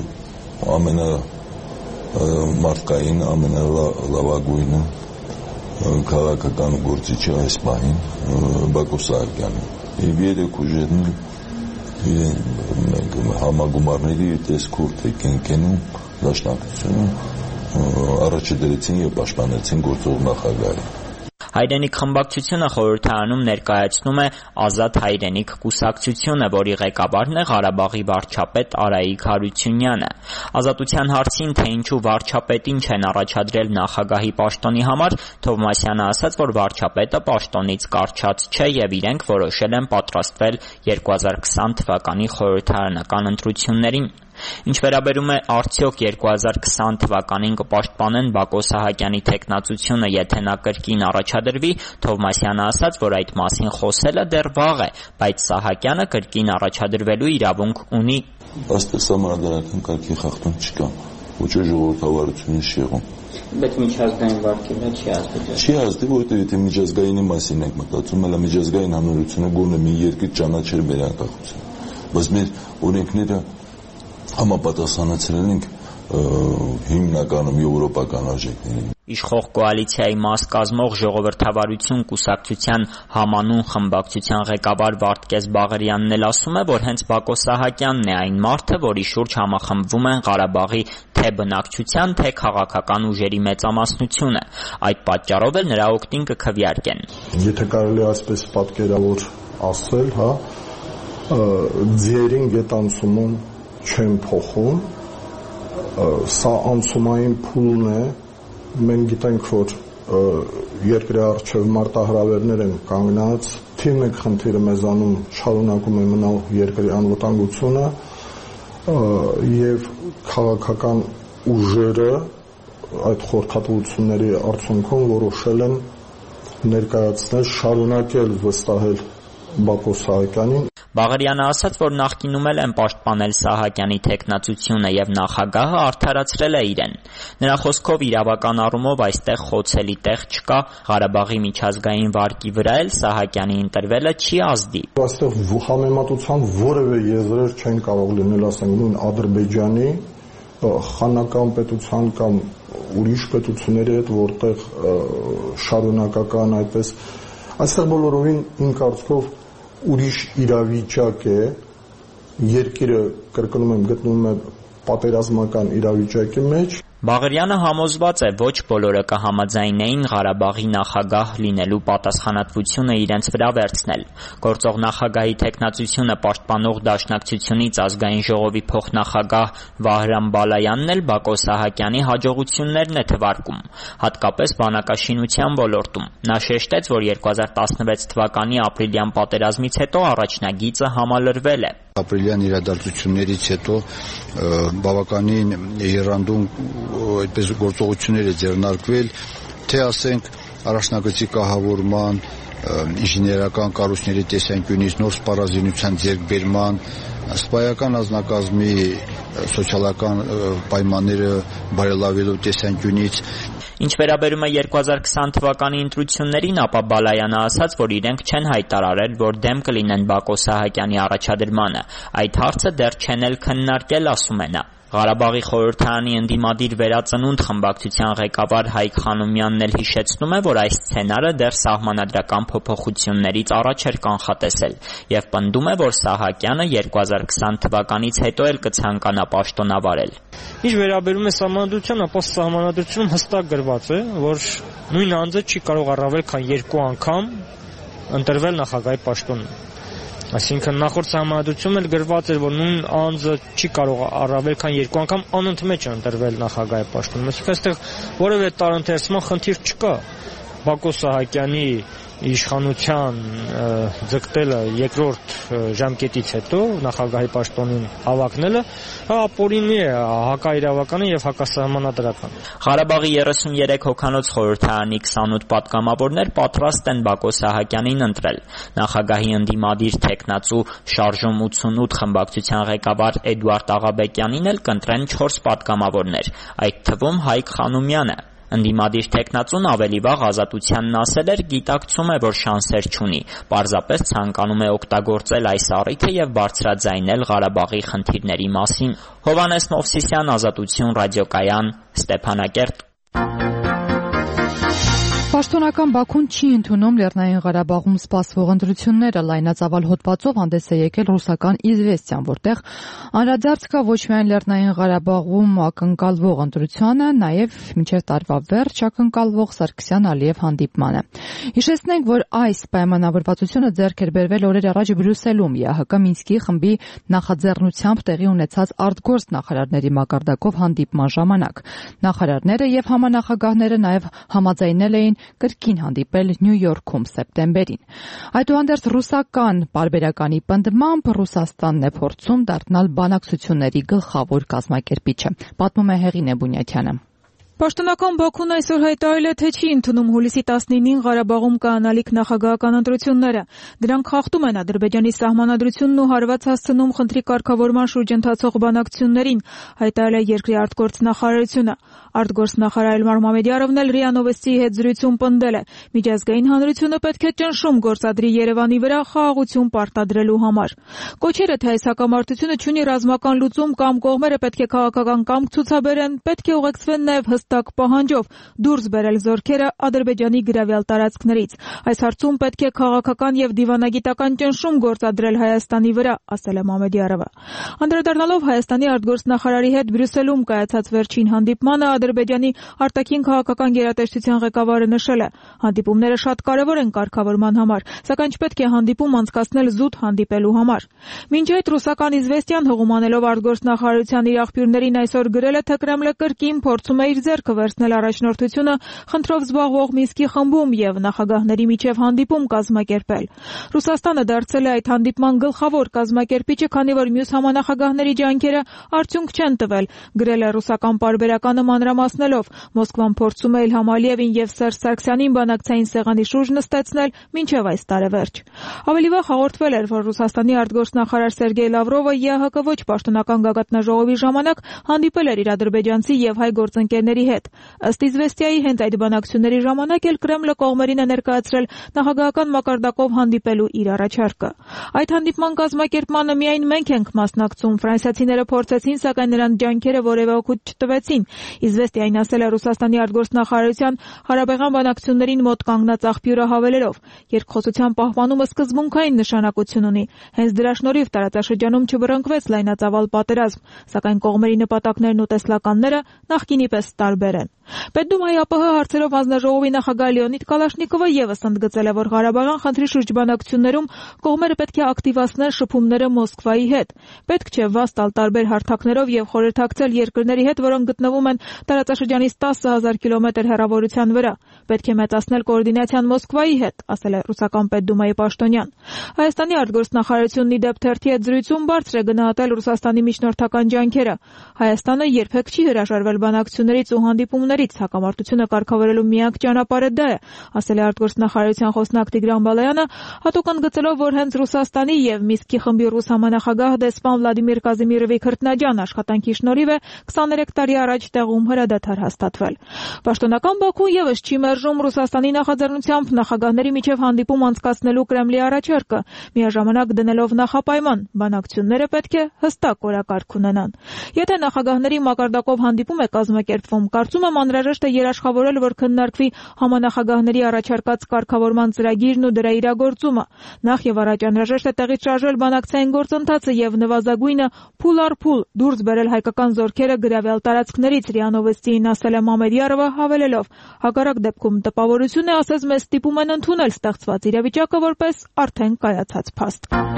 ամենամարտկային, ամենալավագույնը քաղաքական գործիչը այս բանին Բակո Սահակյանն է։ Եվ 3 ուժերն մենք համագումարների տեսքուրդ ենք կենում դաշնակցությունը առաջ դրեցին եւ պաշտպանեցին գործող նախագահին։ Հայրենիք խմբակցությունը խորհրդարանում ներկայացնում է Ազատ Հայրենիք կուսակցությունը, որի ղեկավարն է Ղարաբաղի վարչապետ Արայիկ Հարությունյանը։ Ազատության հարցին, թե ինչու վարչապետին չեն առաջադրել նախագահի պաշտոնի համար, Թովմասյանը ասաց, որ վարչապետը պաշտոնից կառչած չէ եւ իրենք որոշել են պատրաստվել 2020 թվականի խորհրդարանական ընտրություններին։ Ինչ վերաբերում է արդյոք 2020 թվականին կպաշտպանեն Բակո Սահակյանի թեկնածությունը, եթե նա կրկին առաջադրվի, Թովմասյանը ասաց, որ այդ մասին խոսելը դեռ վաղ է, բայց Սահակյանը կրկին առաջադրվելու իրավունք ունի։ Ըստ համանդրական կարգի խախտում չկա, ոչ ժողովրդավարությունը չի եղում։ Բայց միջազգային վարկերը չի ազդել։ Չի ազդել, որովհետև եթե միջազգայինի մասին ենք մտածում, հələ միջազգային հանրությունը գոնե մի երկիր ճանաչել մեր անկախությունը։ Բայց մեր օրենքները համապատասխանեցրել ենք հիմնականում եվրոպական արժեքներին։ Իշխող կոալիցիայի մաս կազմող Ժողովրդավարություն կուսակցության համանուն խմբակցության ղեկավար Վարդգես Բաղարյանն էլ ասում է, որ հենց Բակո Սահակյանն է այն մարդը, որի շուրջ համախմբվում են Ղարաբաղի թե բնակչության, թե քաղաքական ուժերի մեծամասնությունը։ Այդ պատճառով էլ նրա օգտին կքվեարկեն։ Եթե կարելի այսպես պատկերավոր ասել, ձերին գետանցումում չեն փոխում, սա անցումային փուլն է, մենք գիտենք, որ երկրի առջև մարտահրավերներ են կանգնած, թիվն է խնդիրը մեզանում շարունակում է մնալ երկրի անվտանգությունը եւ քաղաքական ուժերը այդ խորհրդատվությունների արդյունքում որոշել են ներկայացնել, շարունակել վստահել Բակո Սահակյանին։ Բաղարյանը ասաց, որ նախկինում էլ են պաշտպանել Սահակյանի թեկնածությունը եւ նախագահը արդարացրել է իրեն։ Նրա խոսքով իրավական առումով այստեղ խոցելի տեղ չկա, Ղարաբաղի միջազգային վարկի վրա էլ Սահակյանի ընտրվելը չի ազդի։ Այստեղ համեմատության որևէ եզրեր չեն կարող լինել, ասենք նույն Ադրբեջանի խանական պետության կամ ուրիշ պետությունների հետ, որտեղ շարունակական այդպես այստեղ բոլորովին իմ կարծիքով ուրիշ իրավիճակ է, երկիրը կրկնում եմ գտնվում է պատերազմական իրավիճակի մեջ։ Բաղարյանը համոզված է, ոչ բոլորը կհամաձայնեին Ղարաբաղի նախագահ լինելու պատասխանատվությունը իրենց վրա վերցնել։ Գործող նախագահի թեկնածությունը պաշտպանող Դաշնակցությունից ազգային ժողովի փոխնախագահ Վահրամ Բալայանն էլ Բակո Սահակյանի հաջողություններն է թվարկում, հատկապես բանակաշինության ոլորտում։ Նա շեշտեց, որ 2016 թվականի ապրիլյան պատերազմից հետո առաջնագիծը համալրվել է։ Ապրիլյան իրադարձություններից հետո բավականին եռանդուն այդպես գործողություններ է ձեռնարկվել, թե ասենք առաջնագծի կահավորման, ինժեներական կառույցների տեսանկյունից, նոր սպառազինության ձեռքբերման, սպայական անձնակազմի սոցիալական պայմանները բարելավելու տեսանկյունից։ Ինչ վերաբերում է 2020 թվականի ընտրություններին, ապա Բալայանը ասաց, որ իրենք չեն հայտարարել, որ դեմ կլինեն Բակո Սահակյանի առաջադրմանը։ Այդ հարցը դեռ չեն էլ քննարկել, ասում է նա։ Ղարաբաղի խորհրդարանի ընդդիմադիր վերածնունդ խմբակցության ղեկավար Հայկ Խանոմյանն էլ հիշեցնում է, որ այս սցենարը դեռ սահմանադրական փոփոխություններից առաջ էր կանխատեսել եւ պնդում է, որ Սահակյանը 2020 թվականից հետո էլ կցանկանա պաշտոնավարել։ Ինչ վերաբերում է սահմանադրությանը, ապա սահմանադրությունում հստակ գրված է, որ նույն անձը չի կարող առավել քան 2 անգամ ընտրվել նախագահի պաշտոնում։ Այսինքն նախորդ սահմանադրությունում էլ գրված էր, որ նույն անձը չի կարող առավել քան 2 անգամ անընդմեջ ընտրվել նախագահի պաշտոնում։ Այսինքն այստեղ որևէ տարընթերցման խնդիր չկա։ Բակո Սահակյանի իշխանության ձգտելը երկրորդ ժամկետից հետո նախագահի պաշտոնին հավակնելը ապօրինի է հակաիրավական եւ հակասահմանադրական։ Ղարաբաղի 33 հոգանոց խորհրդարանի 28 պատգամավորներ պատրաստ են Բակո Սահակյանին ընտրել։ Նախագահի ընդդիմադիր թեկնածու Շարժում 88 խմբակցության ղեկավար Էդուարդ Աղաբեկյանին էլ կընտրեն 4 պատգամավորներ, այդ թվում Հայկ Խանոմյանը։ Ընդդիմադիր թեկնածուն ավելի վաղ Ազատությանն ասել էր, գիտակցում է, որ շանսեր չունի, պարզապես ցանկանում է օգտագործել այս առիթը եւ բարձրաձայնել Ղարաբաղի խնդիրների մասին։ Հովհաննես Մովսիսյան, Ազատություն ռադիոկայան, Ստեփանակերտ։ Պաշտոնական Բաքուն չի ընդունում Լեռնային Ղարաբաղում սպասվող ընտրությունները, լայնածավալ հոդվածով հանդես է եկել ռուսական Իզվեստիան, որտեղ անդրադարձ կա ոչ միայն Լեռնային Ղարաբաղում ակնկալվող ընտրությանը, նաև մինչև տարվա վերջ ակնկալվող Սարգսյան-Ալիև հանդիպմանը։ Հիշեցնենք, որ այս պայմանավորվածությունը ձեռք էր բերվել օրեր առաջ Բրյուսելում ԵԱՀԿ Մինսկի խմբի նախաձեռնությամբ տեղի ունեցած արտգործ նախարարների մակարդակով հանդիպման ժամանակ։ Նախարարները եւ համանախագահները նաև համաձայնել էին կրկին հանդիպել Նյու Յորքում սեպտեմբերին։ Այդուհանդերձ ռուսական պարբերականի պնդմամբ Ռուսաստանն է փորձում դառնալ բանակցությունների գլխավոր կազմակերպիչը, պատմում է Հեղինե Բունյաթյանը։ Պաշտոնական Բաքուն այսօր հայտարարել է, թե չի ընդունում հուլիսի 19-ին Ղարաբաղում կանալիք նախագահական ընտրությունները։ Դրանք խախտում են Ադրբեջանի սահմանադրությունն ու հարված հասցնում խնդրի կարգավորման շուրջ ընթացող բանակցություններին, հայտարարել է երկրի արտգործ նախարարությունը։ Արտգործ նախարար Էլմար Մամեդյարովն էլ ՌԻԱ Նովոստիի հետ զրույցում պնդել է, միջազգային հանրությունը պետք է ճնշում գործադրի Երևանի վրա խաղաղություն պարտադրելու համար։ Կոչերը, թե այս հակամարտությունը չունի ռազմական լուծում կամ կողմերը պետք է քաղաքական կամք ցուցաբերեն, պետք է ուղեկցվեն նաև հստակ պահանջով դուրս բերել զորքերը Ադրբեջանի գրավյալ տարածքներից։ Այս հարցում պետք է քաղաքական եւ դիվանագիտական ճնշում գործադրել Հայաստանի վրա, ասել է Մամեդյարովը։ Անդրադառնալով Հայաստանի արտգործնախարարի հետ Բրյուսելում կայացած վերջին հանդիպմանը, Ադրբեջանի արտաքին քաղաքական գերատեսչության ղեկավարը նշել է. հանդիպումները շատ կարևոր են կարգավորման համար, սակայն չպետք է հանդիպում անցկացնել զուտ հանդիպելու համար։ Մինչ այդ ռուսական Իզվեստիան հողումանելով արտգործնախարարության իր աղբյուրներին այսօր գրել է, թե Կրեմլը կրկին փորձում է իր ձեռքը վերցնել առաջնորդությունը խնդրով զբաղվող Մինսկի խմբում եւ նախագահների միջև հանդիպում կազմակերպել։ Ռուսաստանը դարձել է այդ հանդիպման գլխավոր կազմակերպիչը, քանի որ մյուս համանախագահների ջանքերը արդյունք չեն տվել, գրել է ռուսական պարբերականը մանրամասնելով։ Մոսկվան փորձում է Իլհամ Ալիևին եւ Սերժ Սարգսյանին բանակցային սեղանի շուրջ նստեցնել մինչև այս տարեվերջ։ Ավելի վաղ հաղորդվել էր, որ Ռուսաստանի արտգործնախարար Սերգեյ Լավրովը ԵԱՀԿ ոչ պաշտոնական գագաթնաժողովի ժամանակ հանդիպել էր իր ադրբեջանցի եւ հայ գործընկերների Մոսկվայի հետ։ Ըստ Իզվեստիայի հենց այդ բանակցությունների ժամանակ էլ Կրեմլը կողմերին է ներկայացրել նախագահական մակարդակով հանդիպելու իր առաջարկը։ Այդ հանդիպման կազմակերպմանը միայն մենք ենք մասնակցում, ֆրանսիացիները փորձեցին, սակայն նրանց ջանքերը որևէ օգուտ չտվեցին։ Իզվեստիային ասել է Ռուսաստանի արտգործնախարարության Ղարաբաղյան բանակցություններին մոտ կանգնած աղբյուրը հավելելով. երկխոսության պահպանումը սկզբունքային նշանակություն ունի։ Հենց դրա շնորհիվ տարածաշրջանում չբռնկվեց լայնածավալ պատերազմ, սակայն կողմերի նպատակներն ու տեսլականները նախկինի պես տարբեր են։ Պետդումայի ԱՊՀ հարցերով հանձնաժողովի նախագահ Լեոնիդ Կալաշնիկովը եւս ընդգծել է, որ Ղարաբաղյան խնդրի շրջբանակցություններում կողմերը պետք է ակտիվացնեն շփումները Մոսկվայի հետ։ Պետք չէ վազ տալ տարբեր հարթակներով եւ խորհրդակցել երկրների հետ, որոնք գտնվում են տարածաշրջանից 10,000 կիլոմետր հեռավորության վրա։ Պետք է մեծացնել կոորդինացիան Մոսկվայի հետ, ասել է ռուսական Պետդումայի պաշտոնյան։ Հայաստանի արտգործնախարարությունն ի դեպ թերթի հետ զրույցում բարձր է գնահատել Ռուսաստանի միջնորդական ջանքերը։ Հայաստանը երբեք չի հրաժարվել բանակցություններից ու հանդիպումներից, հակամարտությունը կարգավորելու միակ ճանապարհը դա է, ասել է արտգործնախարարության խոսնակ Տիգրան Բալայանը, հատուկ ընդգծելով, որ հենց Ռուսաստանի եւ Միսկի խմբի ռուս համանախագահ դեսպան Վլադիմիր Կազիմիրովի քրտնաջան աշխատանքի շնորհիվ է 23 տարի առաջ տեղում հրադադար հաստատվել։ Պաշտոնական Բաքուն եւս չի մերժում Ռուսաստանի նախաձեռնությամբ նախագահների միջև հանդիպում անցկացնելու Կրեմլի առաջարկը, միաժամանակ դնելով նախապայման՝ բանակցությունները պետք է հստակ օրակարգ ունենան։ Եթե նախագահների մակարդակով հանդիպում է կազմակերպվում, կարծում եմ անհրաժեշտ է երաշխավորել, որ քննարկվի համանախագահների առաջարկած կարգավորման ծրագիրն ու դրա իրագործումը։ Նախ եւ առաջ անհրաժեշտ է տեղից շարժել բանակցային գործընթացը եւ նվազագույնը փուլ առ փուլ դուրս բերել հայկական զորքերը գրավյալ տարածքներից, ՌԻԱ Նովոստիին ասել է Մամեդյարովը, հավելելով. հակառակ դեպքում տպավորություն է, ասես մեզ ստիպում են ընդունել ստեղծված իրավիճակը որպես արդեն կայացած փաստ։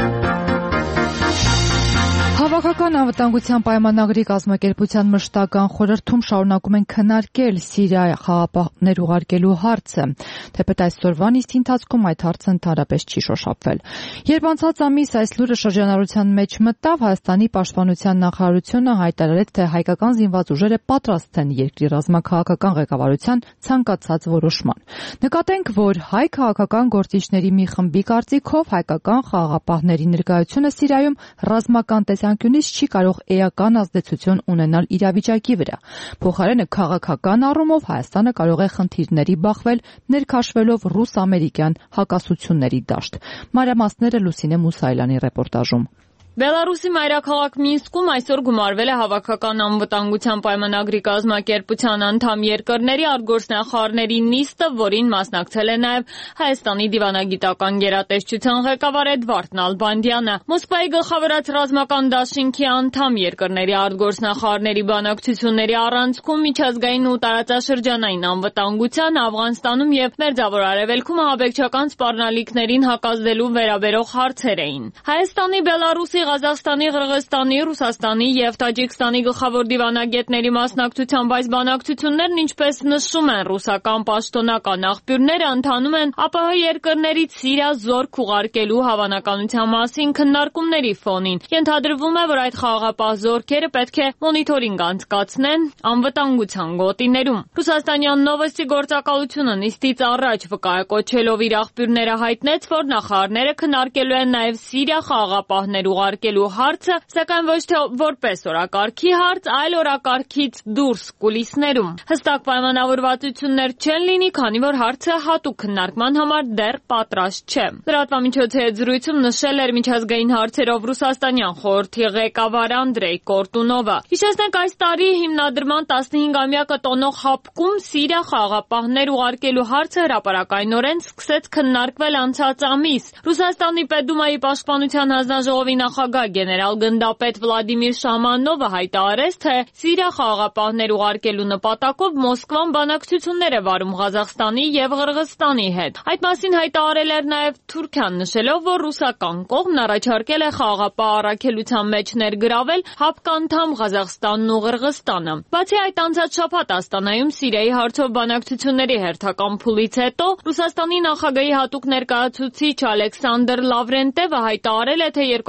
Հավաքական անվտանգության պայմանագրի կազմակերպության մշտական խորհրդում շարունակում են քննարկել Սիրիայի խաղապահներ ուղարկելու հարցը, թեպետ այսօրվա նիստի ընթացքում այդ հարցը ընդհանրապես չի շոշափվել։ Երբ անցած ամիս այս լուրը շրջանառության մեջ մտավ, Հայաստանի պաշտպանության նախարարությունը հայտարարեց, թե հայկական զինված ուժերը պատրաստ են երկրի ռազմաքաղաքական ղեկավարության ցանկացած որոշման։ Նկատենք, որ հայ քաղաքական գործիչների մի խմբի կարծիքով հայկական խաղաղապահների ներկայությունը Սիրիայում ռազմական տեսանկյունից չի կարող էական ազդեցություն ունենալ իրավիճակի վրա։ Փոխարենը քաղաքական առումով Հայաստանը կարող է խնդիրների բախվել ներքաշվելով ռուս-ամերիկյան հակասությունների դաշտ։ Մանրամասները Լուսինե Մուսայելյանի ռեպորտաժում։ Բելարուսի մայրաքաղաք Մինսկում այսօր գումարվել է հավաքական անվտանգության պայմանագրի կազմակերպության անդամ երկրների արտգործնախարարների նիստը, որին մասնակցել է նաև Հայաստանի դիվանագիտական գերատեսչության ղեկավար Էդվարդ Նալբանդյանը։ Մոսկվայի գլխավորած ռազմական դաշինքի անդամ երկրների արտգործնախարարների բանակցությունների առանցքում միջազգային ու տարածաշրջանային անվտանգության, Աֆղանստանում եւ Մերձավոր Արևելքում ահաբեկչական սպառնալիքներին հակազդելու վերաբերող հարցեր էին։ Հայաստանի, Բելարուսի, Ղազախստանի, Ղրղստանի, Ռուսաստանի եւ Տաջիկստանի գլխավոր դիվանագետների մասնակցությամբ այս բանակցություններն, ինչպես նշում են ռուսական պաշտոնական աղբյուրները, ընթանում են ԱՊՀ երկրներից Սիրիա զորք ուղարկելու հավանականության մասին քննարկումների ֆոնին։ Ենթադրվում է, որ այդ խաղաղապահ զորքերը պետք է մոնիթորինգ անցկացնեն անվտանգության գոտիներում։ Ռուսաստանյան Նովոստի գործակալությունը նիստից առաջ վկայակոչելով իր աղբյուրները հայտնեց, որ նախարարները քննարկելու են նաև Սիրիա խաղաղապահներ ուղարկելու հարցը, սակայն ոչ թե որպես օրակարգի հարց, այլ օրակարգից դուրս կուլիսներում։ Հստակ պայմանավորվածություններ չեն լինի, քանի որ հարցը հատուկ քննարկման համար դեռ պատրաստ չէ։ Լրատվամիջոցի հետ զրույցում նշել էր միջազգային հարցերով Ռուսաստանյան խորհրդի ղեկավար Անդրեյ Կորտունովը։ Հիշեցնենք, այս տարի հիմնադրման 15-ամյակը տոնող հապկում Սիրիա խաղաղապահներ ուղարկելու հարցը հրապարակայնորեն սկսեց քննարկվել անցած ամիս։ Ռուսաստանի Պետդումայի պաշտպանության հանձնաժողովի նախագահ գեներալ-գնդապետ Վլադիմիր Շամանովը հայտարարեց, թե Սիրիա խաղաղապահներ ուղարկելու նպատակով Մոսկվան բանակցություններ է վարում Ղազախստանի եւ Ղրղստանի հետ։ Այդ մասին հայտարարել էր նաև Թուրքիան, նշելով, որ ռուսական կողմն առաջարկել է խաղաղապահ առաքելության մեջ ներգրավել հապկանդամ Ղազախստանն ու Ղրղստանը։ Բացի այդ, անցած շաբաթ Աստանայում Սիրիայի հարցով բանակցությունների հերթական փուլից հետո Ռուսաստանի նախագահի հատուկ ներկայացուցիչ Ալեքսանդր Լավրենտևը հայտարարել է, թե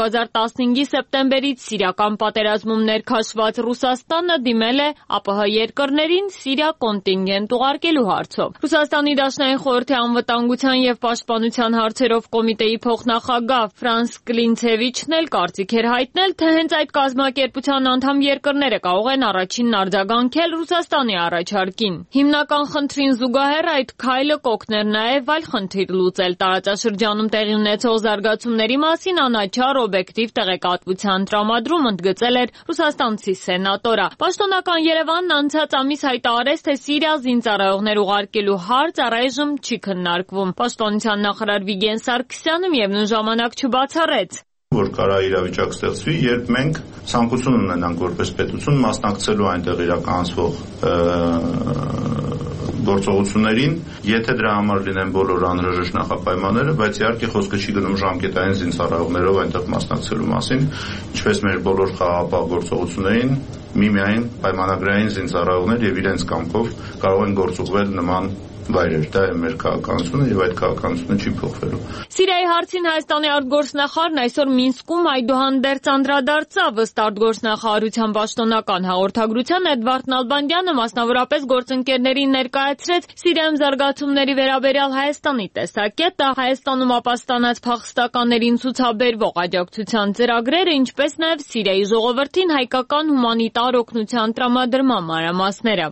2015-ի սեպտեմբերից սիրիական պատերազմում ներքաշված Ռուսաստանը դիմել է ԱՊՀ երկրներին Սիրիա կոնտինգենտ ուղարկելու հարցով։ Ռուսաստանի Դաշնային խորհրդի անվտանգության եւ պաշտպանության հարցերով կոմիտեի փոխնախագահ Ֆրանց Կլինցևիչն էլ կարծիք էր հայտնել, թե հենց այդ կազմակերպության անդամ երկրները կարող են առաջինն արձագանքել Ռուսաստանի առաջարկին։ Հիմնական խնդրին զուգահեռ այդ քայլը կօգներ նաեւ այլ խնդիր լուծել։ Տարածաշրջանում տեղի ունեցող զարգացումների մասին անաչառ օբյեկտիվ տեղեկատվության տրամադրում ընդգծել էր ռուսաստանցի սենատորը։ Պաշտոնական Երևանն անցած ամիս հայտարարեց, թե Սիրիա զինծառայողներ ուղարկելու հարց առայժմ չի քննարկվում։ Պաշտպանության նախարար Վիգեն Սարգսյանը միևնույն ժամանակ չբացառեց, որ կարա իրավիճակ ստեղծվի, երբ մենք ցանկություն ունենանք որպես պետություն մասնակցելու այնտեղ իրականացվող գործողություններին, եթե դրա համար լինեն բոլոր անհրաժեշտ նախապայմանները, բայց իհարկե խոսքը չի գնում ժամկետային զինծառայողներով այնտեղ մասնակցելու մասին, ինչպես մեր բոլոր խաղաղապահ գործողություններին միմիայն պայմանագրային զինծառայողներ եւ իրենց կամքով կարող են գործուղվել նման վայրեր, դա է մեր քաղաքականությունը եւ այդ քաղաքականությունը չի փոխվելու։ Սիրիայի հարցին Հայաստանի արտգործնախարարն այսօր Մինսկում այդուհանդերձ անդրադարձավ, ըստ արտգործնախարարության պաշտոնական հաղորդագրության Էդվարդ Նալբանդյանը մասնավորապես գործընկերներին ներկայացրեց Սիրիայում զարգացումների վերաբերյալ Հայաստանի տեսակետը, Հայաստանում ապաստանած փախստականներին ցուցաբերվող աջակցության ծրագրերը, ինչպես նաեւ Սիրիայի ժողովրդին հայկական հումանիտար օգնության տրամադրման մանրամասները։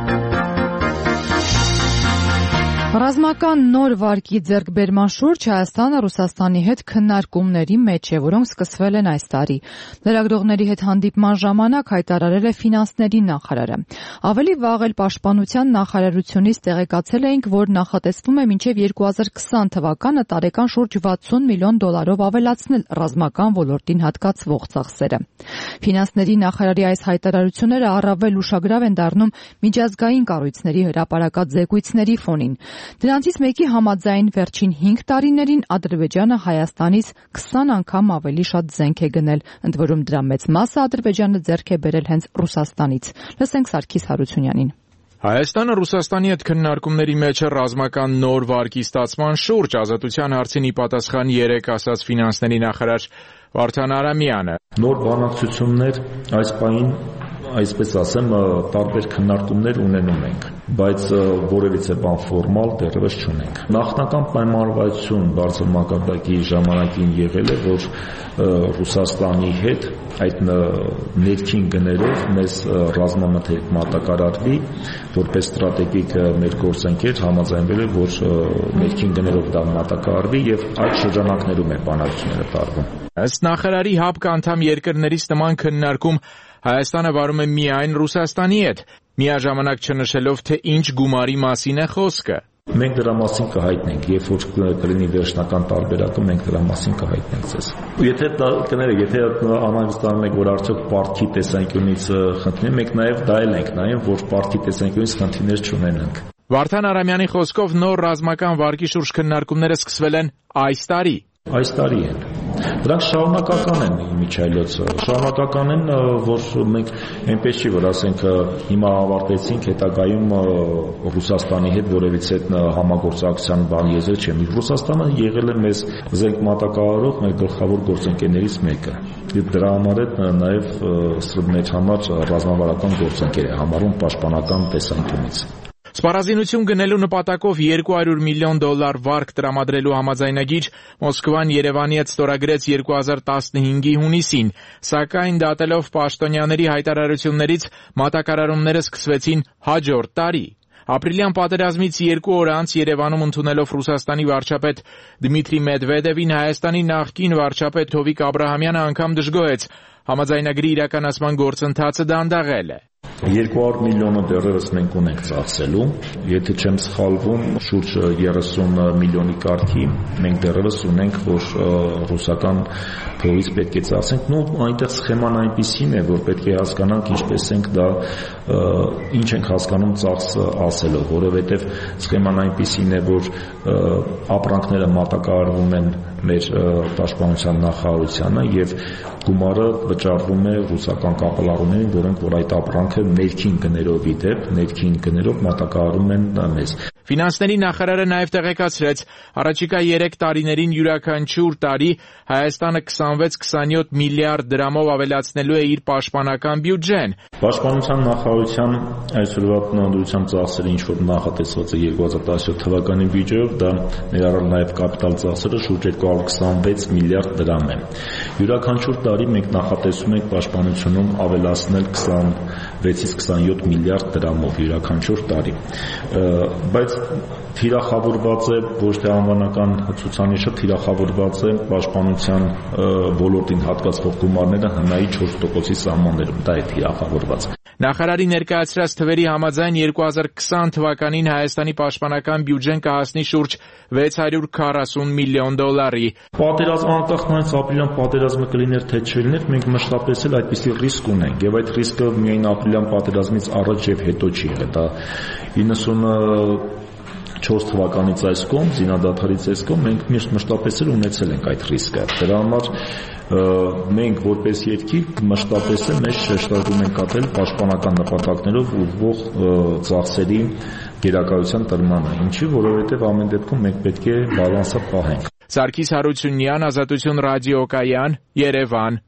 Ռազմական նոր վարկի ձեռքբերման շուրջ Հայաստանը Ռուսաստանի հետ քննարկումների մեջ է, որոնք սկսվել են այս տարի։ Լրագրողների հետ հանդիպման ժամանակ հայտարարել է ֆինանսների նախարարը։ Ավելի վաղ էլ պաշտպանության նախարարությունից տեղեկացել էինք, որ նախատեսվում է մինչև 2020 թվականը տարեկան շուրջ $60 միլիոն ավելացնել ռազմական ոլորտին հատկացվող ծախսերը։ Ֆինանսների նախարարի այս հայտարարությունները առավել ուշագրավ են դառնում միջազգային կառույցների հրապարակած զեկույցների ֆոնին։ Դրանցից մեկի համաձայն վերջին 5 տարիներին Ադրբեջանը Հայաստանից 20 անգամ ավելի շատ զենք է գնել, ընդ որում դրա մեծ մասը Ադրբեջանը ձեռք է բերել հենց Ռուսաստանից։ Լսենք Սարգիս Հարությունյանին։ Հայաստանը Ռուսաստանի հետ քննարկումների մեջ է ռազմական նոր վարկի ստացման շուրջ, ազատության հարցին ի պատասխան երեկ ասաց ֆինանսների նախարար Վարդան Արամյանը։ Նոր բանակցություններ այս պահին, այսպես ասեմ, տարբեր քննարկումներ ունենում ենք, բայց որևիցե բան ֆորմալ դեռևս չունենք։ Նախնական պայմանավորվածություն բարձր մակարդակի ժամանակին եղել է, որ Ռուսաստանի հետ այդ ներքին գներով մեզ ռազմամթերք մատակարարվի, որպես ստրատեգիկ մեր գործընկեր համաձայնվել է, որ ներքին գներով դա մատակարարվի եւ այդ շրջանակներում է բանակցությունները տարվում։ Ըստ նախարարի ՀԱՊԿ անդամ երկրներից նման քննարկում Հայաստանը վարում է միայն Ռուսաստանի հետ, միաժամանակ չնշելով, թե ինչ գումարի մասին է խոսքը։ Մենք դրա մասին կհայտնենք, երբ որ կլինի վերջնական տարբերակը, մենք դրա մասին կհայտնենք ձեզ։ Եթե անհանգստանում եք, որ արդյոք պարտքի տեսանկյունից խնդիրներ, մենք նաև դա էլ ենք նայում, որ պարտքի տեսանկյունից խնդիրներ չունենանք։ Վարդան Արամյանի խոսքով նոր ռազմական վարկի շուրջ քննարկումները սկսվել են այս տարի։ Այս տարի են։ Դրանք շարունակական են միջայլոց, շարունակական են, որ մենք այնպես չի, որ ասենք հիմա ավարտեցինք, հետագայում Ռուսաստանի հետ որևիցե համագործակցության բան եզր չեմ։ Ռուսաստանը եղել է մեզ զենք մատակարարող մեր գլխավոր գործընկերներից մեկը։ Եվ դրա համար է նաև մեր համար ռազմավարական գործընկեր է համարում պաշտպանական տեսանկյունից։ Սպառազինություն գնելու նպատակով $200 միլիոն վարկ տրամադրելու համաձայնագիր Մոսկվան Երևանի հետ ստորագրեց 2015-ի հունիսին, սակայն դատելով պաշտոնյաների հայտարարություններից մատակարարումները սկսվեցին հաջորդ տարի։ Ապրիլյան պատերազմից 2 օր անց Երևանում ընդունելով Ռուսաստանի վարչապետ Դմիտրի Մեդվեդևին Հայաստանի նախկին վարչապետ Հովիկ Աբրահամյանը անգամ դժգոհեց, համաձայնագրի իրականացման գործընթացը դանդաղել է։ 200 միլիոնը դեռևս մենք ունենք ծախսելու, եթե չեմ սխալվում, շուրջ 30 միլիոնի կարգի մենք դեռևս ունենք, որ ռուսական փողից պետք է ծախսենք, այնտեղ սխեման այնպիսին է, որ պետք է հասկանանք ինչպես ենք դա, ինչ ենք հասկանում ծախս ասելով, որովհետև սխեման այնպիսին է, որ ապրանքները մատակարարվում են մեր պաշտպանության նախարարությանը եւ գումարը վճարվում է ռուսական կապելառուներին, որոնք որ այդ ապրանքը ներքին գներով իդեպ, ներքին գներով մատակարարում են մեզ։ Ֆինանսների նախարարը նաև տեղեկացրեց, առաջիկա 3 տարիներին յուրաքանչյուր տարի Հայաստանը 26-27 միլիարդ դրամով ավելացնելու է իր պաշտպանական բյուջեն։ Պաշտպանության նախարարության այսօրվա տնօրինության ծախսերը ինչ որ նախատեսված է 2017 թվականի բյուջեով, դա ներառել նաև կապիտալ ծախսերը շուրջ 226 միլիարդ դրամ է։ Յուրաքանչյուր տարի մենք նախատեսում ենք պաշտպանությունում ավելացնել 26-ից 27 միլիարդ դրամով յուրաքանչյուր տարի։ Բայց թիրախավորված է ոչ թե անվանական ցուցանիշը, թիրախավորված է պաշտպանության ոլորտին հատկացվող գումարները ՀՆԱ-ի 4%-ի սահմաններում, դա է թիրախավորված։ Նախարարի ներկայացրած թվերի համաձայն 2020 թվականին Հայաստանի պաշտպանական բյուջեն կհասնի շուրջ 640 միլիոն դոլարի։ Պատերազմ անկախ նույնիսկ ապրիլյան պատերազմը կլիներ թե չլիներ, մենք մշտապես էլ այդպիսի ռիսկ ունենք, եւ այդ ռիսկը միայն ապրիլյան պատերազմից առաջ եւ հետո չի եղել, դա 94 թվականից այս կողմ, զինադադարից այս կողմ մենք մշտապես էլ ունեցել ենք այդ ռիսկը։ Դրա համար մենք որպես երկիր մշտապես մեր շեշտադրում ենք կատարել պաշտպանական նպատակներով ուղղվող ծախսերի գերակայության տրմանը, ինչի որովհետև ամեն դեպքում մենք պետք է բալանսը պահենք։ Սարգիս Հարությունյան, Ազատություն ռադիոկայան, Երևան։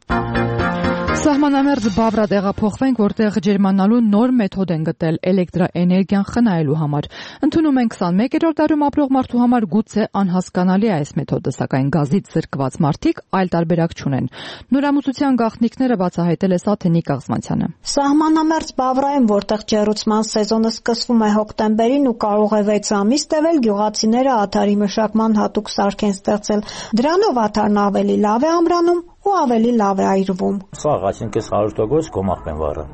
Սահմանամերձ Բավրա տեղափոխվենք, որտեղ ջերմանալու նոր մեթոդ են գտել էլեկտրաէներգիան խնայելու համար։ Ընդունում են 21-րդ դարում ապրող մարդու համար գուցե անհասկանալի է այս մեթոդը, սակայն գազից զրկված մարդիկ այլ տարբերակ չունեն։ Նորամուծության գաղտնիքները բացահայտել է Սաթենիկ Աղզմանցյանը։ Սահմանամերձ Բավրայում, որտեղ ջեռուցման սեզոնը սկսվում է հոկտեմբերին ու կարող է 6 ամիս տևել, գյուղացիները աթարի մշակման հատուկ սարք են ստեղծել։ Դրանով աթարն ավելի լավ է ամրանում ու ավելի լավ է այրվում։ Սաղ, այսինքն 100% գոմախ են վառը։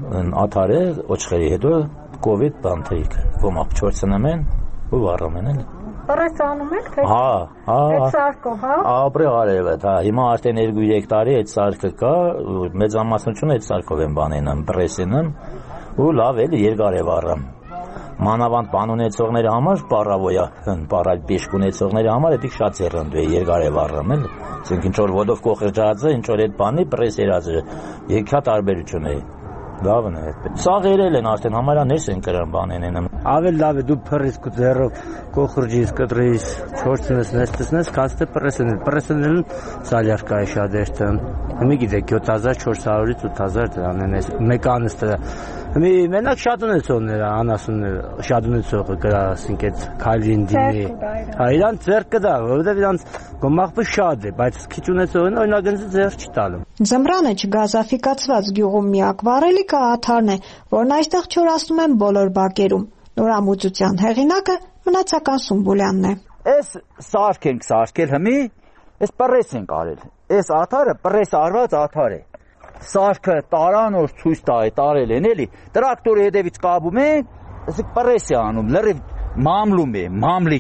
Աթարը օչխերի հետո կովիդ բանթեիկ գոմախ չորցնում են ու վառում են։ Պրես անում եք թե։ Հա։ Այդ սարքով, հա։ Ապրե արևը, դա հիմա արդեն 2-3 տարի այդ սարքը կա, մեծամասնությունը այդ սարքով են բանենան, պրեսենն ու լավ էլի երկար է վառում։ Մանավանդ բան ունեցողների համար պարավոյա, պարալ բիշկ ունեցողների համար դա շատ ձեռնդ է երկար է վառում էլ։ Այսինքն ինչ որ ոդով կոխրջածը, ինչ որ այդ բանի պրես երածը, երկա տարբերություն է։ Լավն է այդպես։ Սաղ երել են արդեն համարյա ներս են կրան բանեն են։ Ավելի լավ է դու փռիս ու ձեռով կոխրջից կտրիս, չորցնես, նստես, կաստե պրեսեն սալյարկա է շատ երթն։ Մի գիտեք 7400-ից 8000 դրան են մեկ անստը։ Մի մենակ շատ ունեցողները, անասունները, շատ ունեցողը կրա, ասենք այդ քայլին դինի։ Հա, իրան ձեռքը դա, որովհետև իրանց գոմախը շատ է, բայց քիչ ունեցողին օրինակ ինձ ձեռ չի տալու։ Ձմռանը չգազաֆիկացված գյուղում միակ վառելիքը աթարն է, որն այստեղ չորացնում են բոլոր բակերում։ Նորամուծության հեղինակը մնացական Սումբուլյանն է։ Այս սարք ենք սարքել հիմի, այս պրես ենք արել։ Այս աթարը պրես արված աթար է։ Սարքը տարանոր ցույց տարել են էլի, տրակտորի հետևից կապում են, ասիկ պրես է անում, լրիվ մամլում է,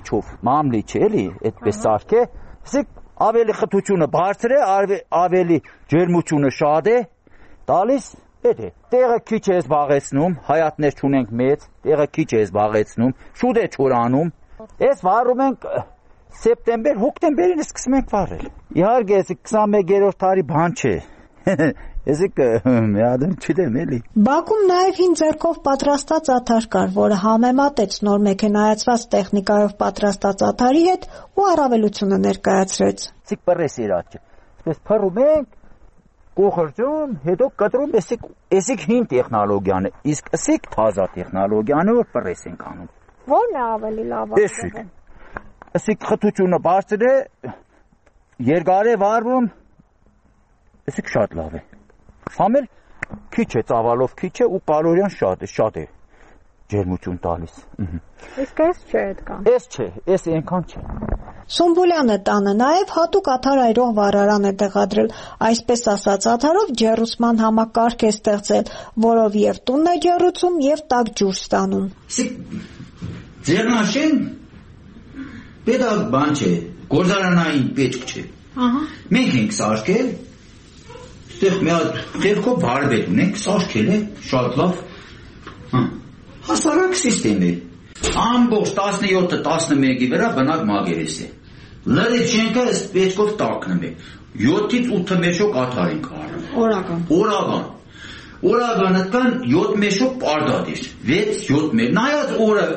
մամլիչ է էլի, այդպես սարք է, ասիկ ավելի խտությունը բարձր է, ավելի ջերմությունը շատ է, տալիս Էդ է, տեղը քիչ է զբաղեցնում, հայատներ չունենք մեծ, տեղը քիչ է զբաղեցնում, շուտ է չորանում։ Այս վառում ենք սեպտեմբեր, հոկտեմբերին սկսում ենք վառել։ Իհարկե, այս 21-րդ տարի բան չէ։ Էսիկ միադեմ չդեմ էլի։ Բաքում նաև հին ձեռքով պատրաստած աթար կար, որը համեմատեց նոր մեքենայացված տեխնիկայով պատրաստած աթարի հետ ու առավելությունը ներկայացրեց։ Սիկ պրես իրաք։ Այսպես փռում ենք կոխրջում, հետո կտրում, էսիկ հին տեխնոլոգիան է, իսկ էսիկ թազա տեխնոլոգիան է, որ պրես ենք անում։ Որն է ավելի լավ է։ Էսիկ խտությունը բարձր է, երկար է վառվում, էսիկ շատ լավ է։ Համել քիչ է, ծավալով քիչ է ու կալորիան շատ է ջերմություն տալիս։ Իսկ էս չէ այդքան։ Էս չէ, էս այնքան չէ։ Սումբուլյանը տանը նաև հատուկ աթար այրող վառարան է տեղադրել, այսպես ասած աթարով ջեռուցման համակարգ է ստեղծել, որով եւ տունն է ջեռուցում եւ տաք ջուր ստանում։ Ձեռնաշեն պետալ բան չէ, գործարանային պետք չէ։ Մենք ենք սարքել, այդտեղ մի հատ խելքով վարվեր ունենք, սարքել է, շատ լավ։ Հասարակ սիստեմ է։ Ամբողջ 17-ը 11-ի վրա բնակ մագերես է։ Լրիվ շենքը ըստ պետքով տակնում է։ 7-ից 8 մեշոկ աթար ենք առնում։ Օրական կան 7 մեշոկ պարդադիր, 6-7 մեր։ Նայած օրը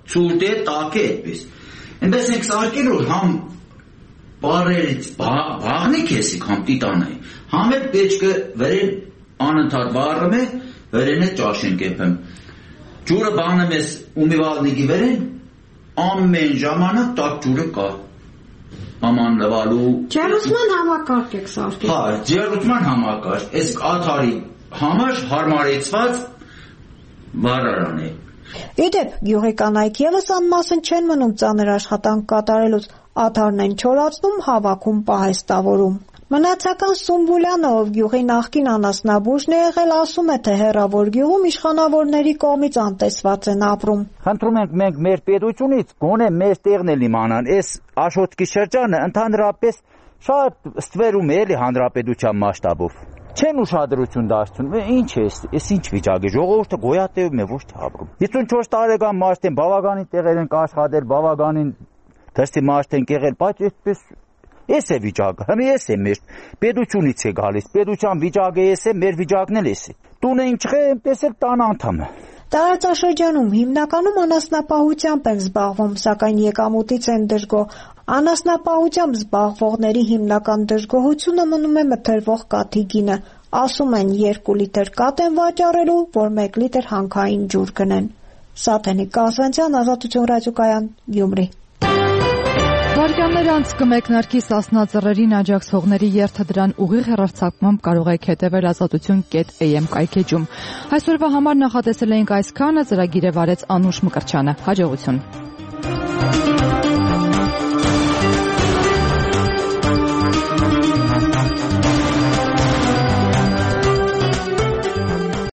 ցուրտ է, տաք է այդպես։ Այնպես ենք սարքել որ համ բարերից բաղնի քեսիկ համ տիտանայի։ Համ էլ պեչկը վերել անընդհատ բարում է, վերեն է ճաշեն կեպեմ։ Ջուրը բանում ես ումիվալնիկի վերեն, ամեն ժամանակ տաք ջուրը կա։ Աման լվալու։ Ջերուցման համակարգ եք սարքել։ Հա, ջերուցման համակարգ։ Այս աթարի համար հարմարեցված վարարան է։ Իդեպ գյուղի կանայք եւս անմասն չեն մնում ծանր աշխատանք կատարելուց, աթարն են չորացնում, հավաքում պահեստավորում։ Մնացական Սումբուլյանը, ով գյուղի նախկին անասնաբույժն է եղել, ասում է, թե հեռավոր գյուղում իշխանավորների կողմից անտեսված են ապրում։ Խնդրում ենք մենք մեր պետությունից գոնե մեր տեղն էլ իմանան, այս Աշոտկի շրջանը ընդհանրապես շատ ստվերում է էլի հանրապետության մասշտաբով։ Չեն ուշադրություն դարձնում, ինչ է, այս ինչ վիճակ է, ժողովուրդը գոյատևում է, ոչ թե ապրում։ 54 տարեկան մարդ են, բավականին տեղեր են աշխատել, բավականին դրսի մարդ են եղել, բայց այդպես Էս է վիճակը, հմի էս է մեր պետությունից է գալիս, պետության վիճակը էս է, մեր վիճակն էլ էս է։ Տուն ենք չղե, այնպես էլ տան անդամը։ Տարածաշրջանում հիմնականում անասնապահությամբ են զբաղվում, սակայն եկամուտից են դժգոհ։ Անասնապահությամբ զբաղվողների հիմնական դժգոհությունը մնում է մթերվող կաթի գինը։ Ասում են 2 լիտր կաթ են վաճառելու, որ 1 լիտր հանքային ջուր գնեն։ Սաթենիկ Կասվանցյան, Ազատություն ռադիոկայան, Գյումրի։ Վարկյաններ անց կմեկնարկի Սասնա ծռերին աջակցողների երթադրան ուղիղ հեռարձակմամբ կարող եք հետևել azatutun.am կայքեջում։ Այսօրվա համար նախատեսել էինք այսքանը, ծրագիրը վարեց Անուշ Մկրտչյանը։ Հաջողություն։